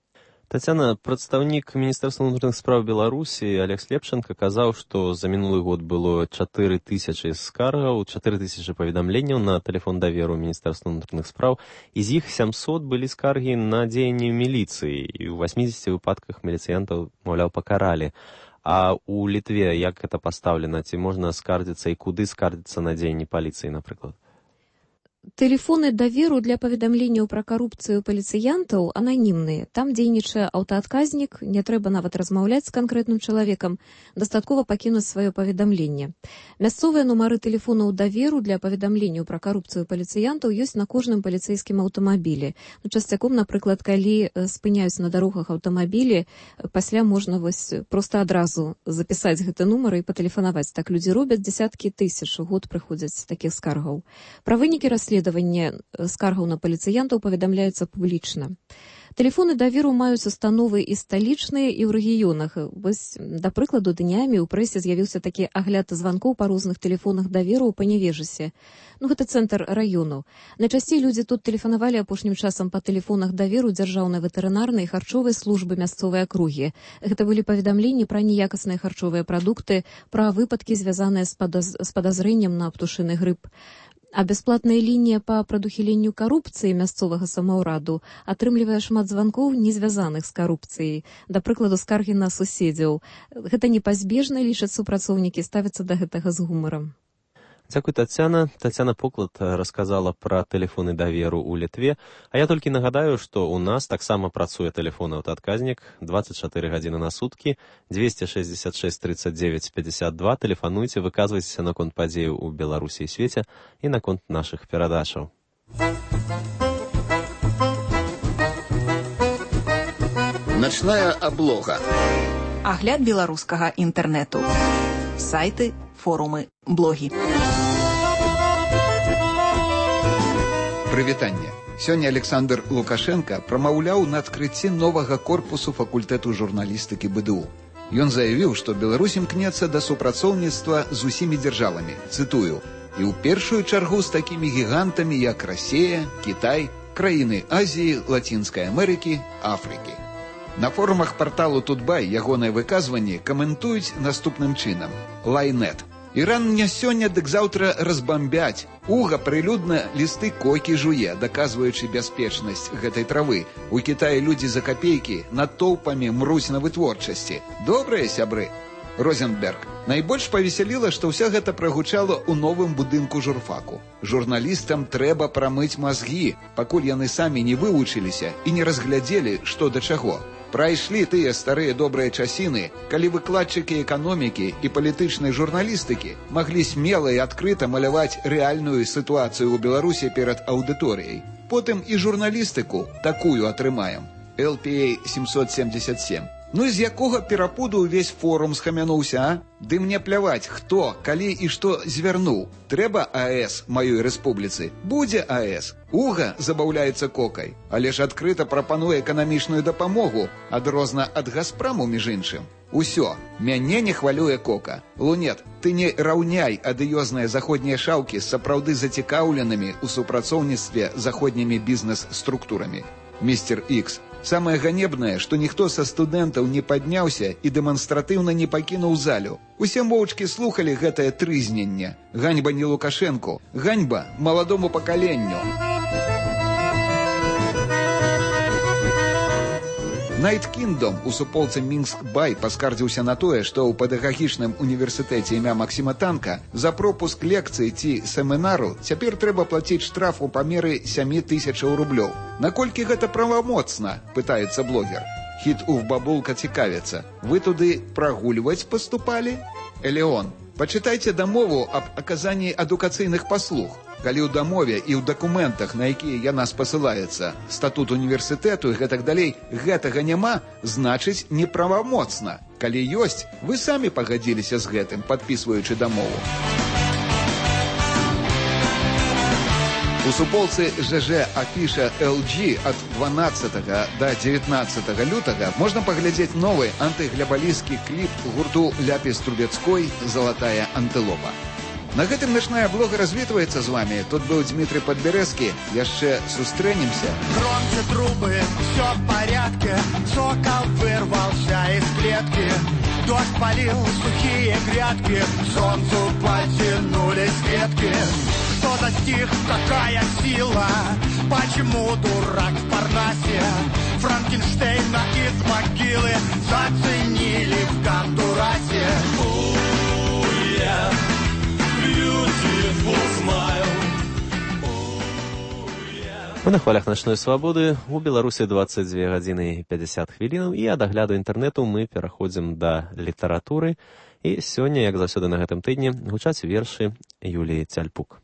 B: Тацяна, прадстаўнік Міністэрства ўнутраных спраў Беларусі Олег Слепченко казаў, што за мінулы год было 4000 скаргаў, 4000 паведамленняў на тэлефон даверу Міністэрства ўнутраных спраў, і з іх 700 былі скаргі на дзеянні міліцыі, і ў 80 выпадках міліцыянтаў, маўляў, пакаралі. А ў Літве як гэта пастаўлена? Ці можна скардзіцца і куды скардзіцца на дзеянні паліцыі, напрыклад?
C: Тэлефоны даверу для паведамленняў пра карупцыю паліцыянтаў ананімныя. Там дзейнічае аўтаадказнік, не трэба нават размаўляць з канкрэтным чалавекам, дастаткова пакінуць сваё паведамленне. Мясцовыя нумары тэлефонаў даверу для паведамленняў пра карупцыю паліцыянтаў ёсць на кожным паліцэйскім аўтамабілі. Часцяком, напрыклад, калі спыняюць на дарогах аўтамабілі, пасля можна проста адразу запісаць гэты нумар і патэлефанаваць. Так людзі робяць, дзесяткі тысяч у год прыходзяць такіх скаргаў. Пра вынікі расследавання скаргаў на паліцыянтаў паведамляюцца публічна. Тэлефоны даверу маюць установы і сталічныя, і ў рэгіёнах. Вось, да прыкладу, днямі ў прэсе з'явіўся такі агляд званкоў па розных тэлефонах даверу ў Паневежысе. Гэта цэнтр раёну. Найчасцей людзі тут тэлефанавалі апошнім часам па тэлефонах даверу дзяржаўнай ветэрынарнай і харчовай службы мясцовай акругі. Гэта былі паведамленні пра неякасныя харчовыя прадукты, пра выпадкі, звязаныя з падазрэннем на птушыны грып. А бясплатная лінія па прадухіленню карупцыі мясцовага самаўраду атрымлівае шмат званкоў, не звязаных з карупцыяй. Да прыкладу, скаргі на суседзяў. Гэта непазбежна, лічаць супрацоўнікі, ставяцца да гэтага з гумарам.
B: Дзякуй, Тацяна. Тацяна Поклад расказала пра тэлефоны даверу ў Літве. А я толькі нагадаю, што ў нас таксама працуе тэлефон аўтаадказнік 24 гадзіны на суткі, 266 39 52. Тэлефануйце, выказвайцеся наконт падзеяў у Беларусі і свеце і наконт нашых перадачаў.
S: Начная аблога.
T: Агляд беларускага інтэрнэту. Сайты, форумы, блогі.
S: Прывітанне. Сёння Александр Лукашенко прамаўляў на адкрыцці новага корпусу факультэту журналістыкі БДУ. Ён заявіў, што Беларусь імкнецца да супрацоўніцтва з усімі дзяржавамі, цытую, і ў першую чаргу з такімі гігантамі, як Расія, Кітай, краіны Азіі, Лацінскай Амерыкі, Афрыкі. На форумах парталу Тутбай ягоныя выказванні каментуюць наступным чынам. Лайнет. Іран не сёння, дык заўтра разбамбяць. Уга прылюдна лісты койкі жуе, даказваючы бяспечнасць гэтай травы. У Кітаі людзі за капейкі над тоўпамі мруць на вытворчасці. Добрыя сябры. Розенберг. Найбольш павесяліла, што ўся гэта прагучала ў новым будынку журфаку. Журналістам трэба прамыць мазгі, пакуль яны самі не вывучыліся і не разглядзелі, што да чаго. Прайшлі тыя старыя добрыя часіны, калі выкладчыкі эканомікі і палітычнай журналістыкі маглі смела і адкрыта маляваць рэальную сітуацыю ў Беларусі перад аўдыторыяй. Потым і журналістыку такую атрымаем. LPA 777. Ну і з якога перапуду ўвесь форум схамянуўся, а? Ды мне пляваць, хто, калі і што звярнуў. Трэба АЭС маёй рэспубліцы. Будзе АЭС. Уга забаўляецца кокай, але ж адкрыта прапануе эканамічную дапамогу, адрозна ад Газпраму, між іншым. Усё, мяне не хвалюе кока. Лунет, ты не раўняй адыёзныя заходнія шаўкі з сапраўды зацікаўленымі ў супрацоўніцтве заходнімі бізнес-структурамі. Містер Ікс. Самае ганебнае, што ніхто са студэнтаў не падняўся і дэманстратыўна не пакінуў залю. Усе моўчкі слухалі гэтае трызненне. Ганьба не Лукашэнку, ганьба маладому пакаленню. Найт Кіндом у суполцы Мінск-Бай паскардзіўся на тое, што ў педагагічным універсітэце імя Максіма Танка за пропуск лекцыі ці семінару цяпер трэба плаціць штраф у памеры 7000 рублёў. Наколькі гэта правамоцна, пытаецца блогер. Хіт у бабулка цікавіцца. Вы туды прагульваць паступалі? Элеон. Пачытайце дамову аб аказанні адукацыйных паслуг. Калі ў дамове і ў дакументах, на якія яна спасылаецца, статут універсітэту і гэтак далей, гэтага няма, значыць неправамоцна. Калі ёсць, вы самі пагадзіліся з гэтым, падпісваючы дамову. У суполцы ЖЖ афіша LG ад 12 да 19 лютага можна паглядзець новы антыглябалісцкі кліп гурту Ляпіс Трубецкой «Залатая антылопа». На гэтым начная блога развітваецца з вами. Тут быў Дмитрий Подберезкі. Яшчэ сустрэнемся.
L: Громче трубы, все в порядке. Сокол вырвался из клетки. Дождь полил сухие грядки. К солнцу потянулись ветки. Кто достиг, какая сила? Почему дурак в Парнасе Франкенштейна из могилы заценили в Гондурасе?
B: Мы на хвалях начной свабоды. У Беларусі 22 гадзіны 50 хвілінаў, і ад агляду інтэрнэту мы пераходзім да літаратуры. І сёння, як заўсёды на гэтым тыдні, гучаць вершы Юліі Цяльпук.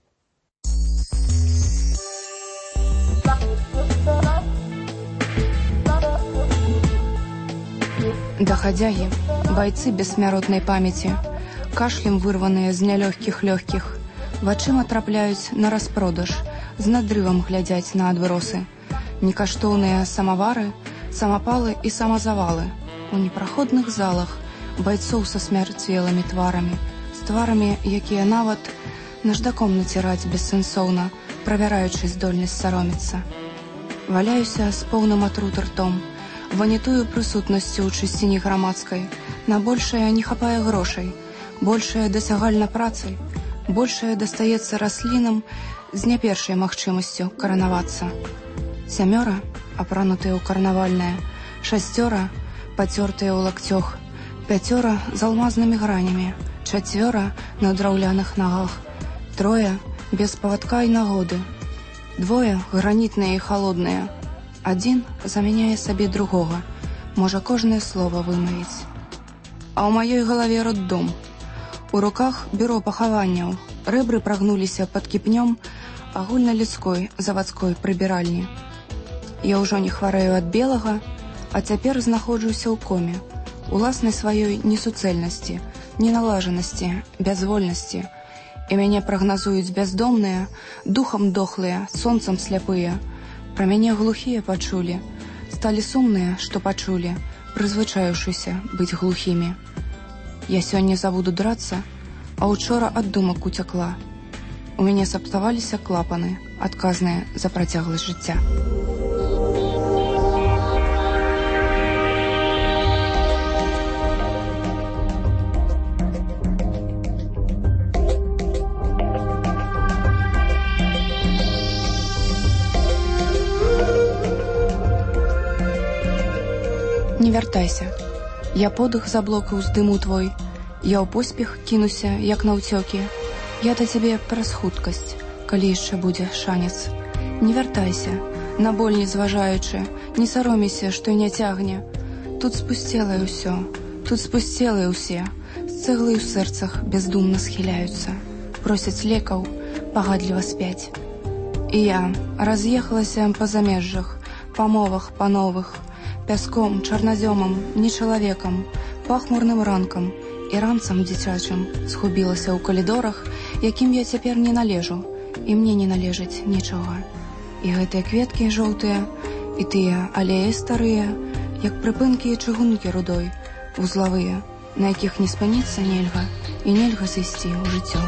M: Доходяги, бойцы бессмяротной памяти, кашлем вырванные з нялёгкіх лёгкіх, вачыма трапляюць на распродаж, з надрывам глядзяць на адбросы. Некаштоўныя самавары, самапалы і самазавалы. У непраходных залах бойцоў са смярцвелымі тварамі, з тварамі, якія нават наждаком націраць бессэнсоўна, правяраючы здольнасць саромецца. Валяюся з поўным атрут ртом, ванітую прысутнасцю ў чысціні грамадскай. На большае не хапае грошай, большае дасягальна працай, большае дастаецца раслінам з не першай магчымасцю каранавацца. 7 апранутыя ў карнавальнае, 6 пацёртыя ў лакцёх, 5 з алмазнымі гранямі, 4 на драўляных нагах, 3 без павадка і нагоды, 2 гранітныя і халодныя, 1 замяняе сабе другога, можа кожнае слова вымавіць. А ў маёй галаве роддом. У руках бюро пахаванняў, рэбры прагнуліся пад кіпнём агульналюдской завадской прыбіральні. Я ўжо не хварэю ад белага, а цяпер знаходжуся ў коме, уласнай сваёй несуцэльнасці, неналажанасці, бязвольнасці. І мяне прагназуюць бяздомныя, духам дохлыя, сонцам сляпыя. Пра мяне глухія пачулі, сталі сумныя, што пачулі, прызвычаіўшыся быць глухімі. Я сёння забуду драцца, а учора ад думак уцякла. У мяне саптаваліся клапаны, адказныя за працягласць жыцця. Не вяртайся. Я подых заблокаў з дыму твой. Я ў поспех кінуся, як на ўцёкі. Я да цябе праз хуткасць, калі яшчэ будзе шанец. Не вяртайся, на боль не зважаючы, не саромейся, што не цягне. Тут спусцелае ўсё, тут спусцелыя ўсе, з цэглай у сэрцах бездумна схіляюцца, просяць лекаў, пагадліва спяць. І я раз'ехалася па замежжах, па мовах, па новых, пяском, чарназёмам, не чалавекам, пахмурным ранкам і ранцам дзіцячым згубілася ў калідорах, якім я цяпер не належу, і мне не належыць нічога. І гэтыя кветкі жоўтыя, і тыя алеі старыя, як прыпынкі і чыгункі рудой, вузлавыя, на якіх не спыніцца нельга, і нельга зайсці ў жыццё.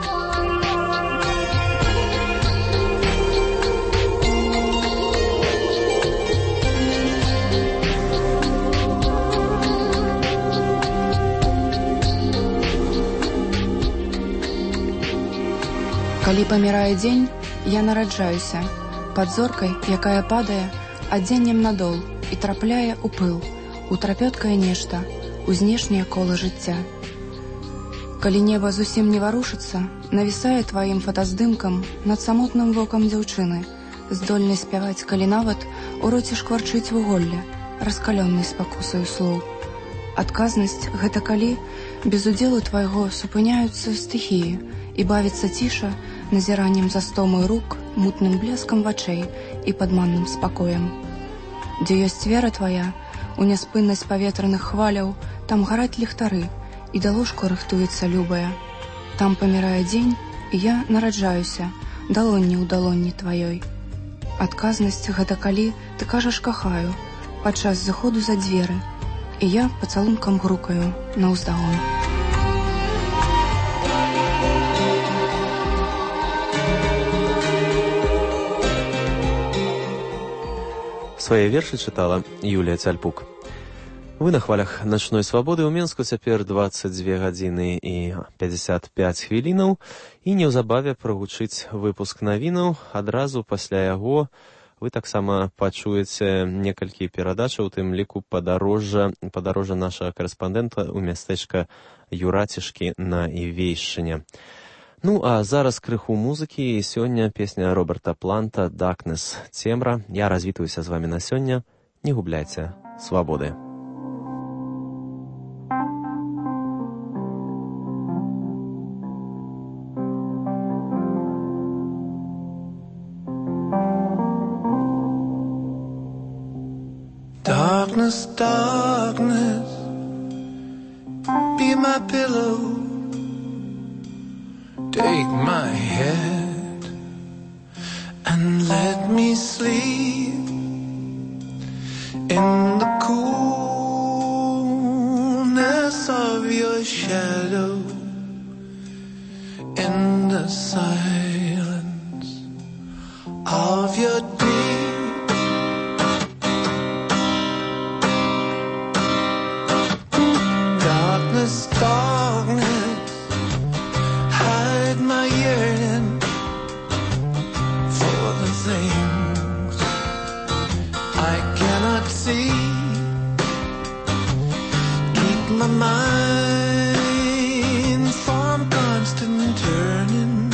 M: Калі памірае дзень, я нараджаюся пад зоркай, якая падае адзеннем надол і трапляе ў пыл, у трапёткае нешта, у знешняе кола жыцця. Калі неба зусім не варушыцца, навісае тваім фотаздымкам над самотным вокам дзяўчыны, здольнай спяваць, калі нават у роце шкварчыць вуголле, раскалённай спакусаю слоў. Адказнасць — гэта калі без удзелу твайго супыняюцца стыхіі і бавіцца ціша назіраннем за стомой рук, мутным блескам вачэй і падманным спакоем. Дзе ёсць вера твая, у няспыннасць паветраных хваляў, там гараць ліхтары, і да ложку рыхтуецца любая. Там памірае дзень, і я нараджаюся, далонні ў далонні тваёй. Адказнасць — гэта калі ты кажаш кахаю, падчас зыходу за дзверы, і я пацалункам грукаю наўздагон.
B: Свае вершы чытала Юлія Цяльпук. Вы на хвалях начной свабоды. У Менску цяпер 22 гадзіны і 55 хвілінаў. І неўзабаве прагучыць выпуск навінаў. Адразу пасля яго вы таксама пачуеце некалькі перадачаў, у тым ліку падарожжа нашага карэспандэнта ў мястэчка Юрацішкі на Івейшчыне. Ну, а зараз крыху музыкі, і сёння песня Роберта Планта «Darkness» Цемра. Я развітваюся з вамі на сёння. Не губляйце свабоды.
L: Darkness, darkness, be my pillow. Take my head and let me sleep in the coolness of your shadow, in the silence of your deep. Darkness, darkness, hide my yearning for the things I cannot see. Keep my mind from constant turning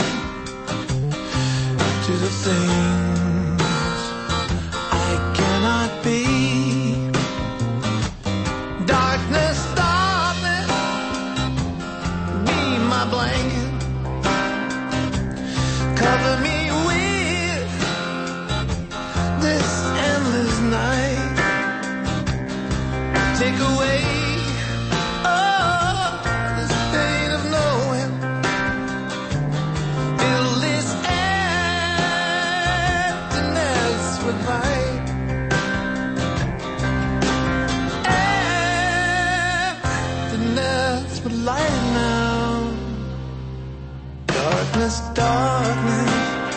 L: to the things I cannot be. Darkness, darkness, be my blanket. Cover me with this endless night. Take away all this pain of knowing. Fill this emptiness with light. Emptiness with light now. Darkness, darkness,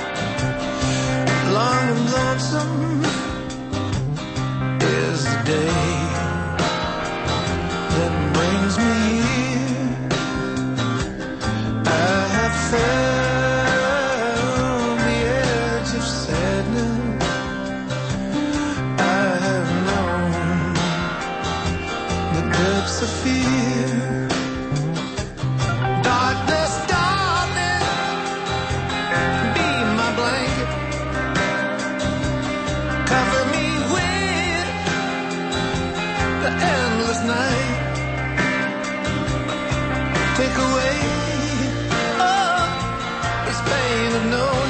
L: long and lonesome is the day that brings me here. I have found the edge of sadness. I have known the depths of fear. Darkness, darkness, be my blanket. Cover me with the endless night. Take away all this pain of knowing.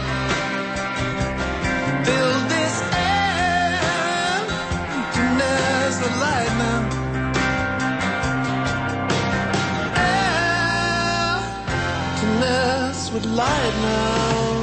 L: Fill this emptiness with light now. Emptiness with light now.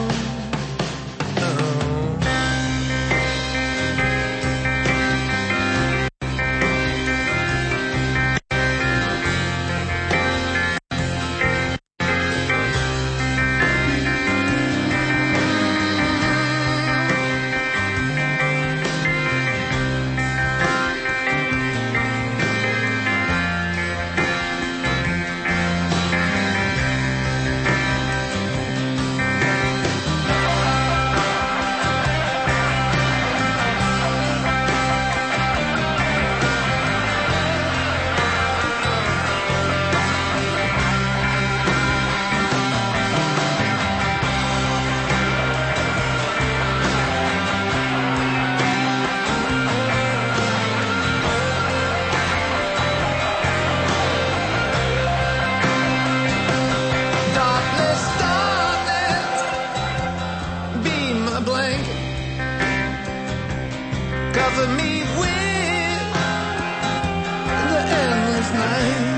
L: Darkness, darkness, be my blanket. Cover me with the endless night.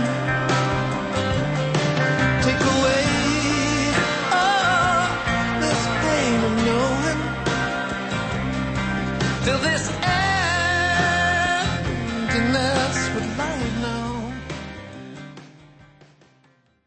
L: Take away all this pain of knowing. Fill this emptiness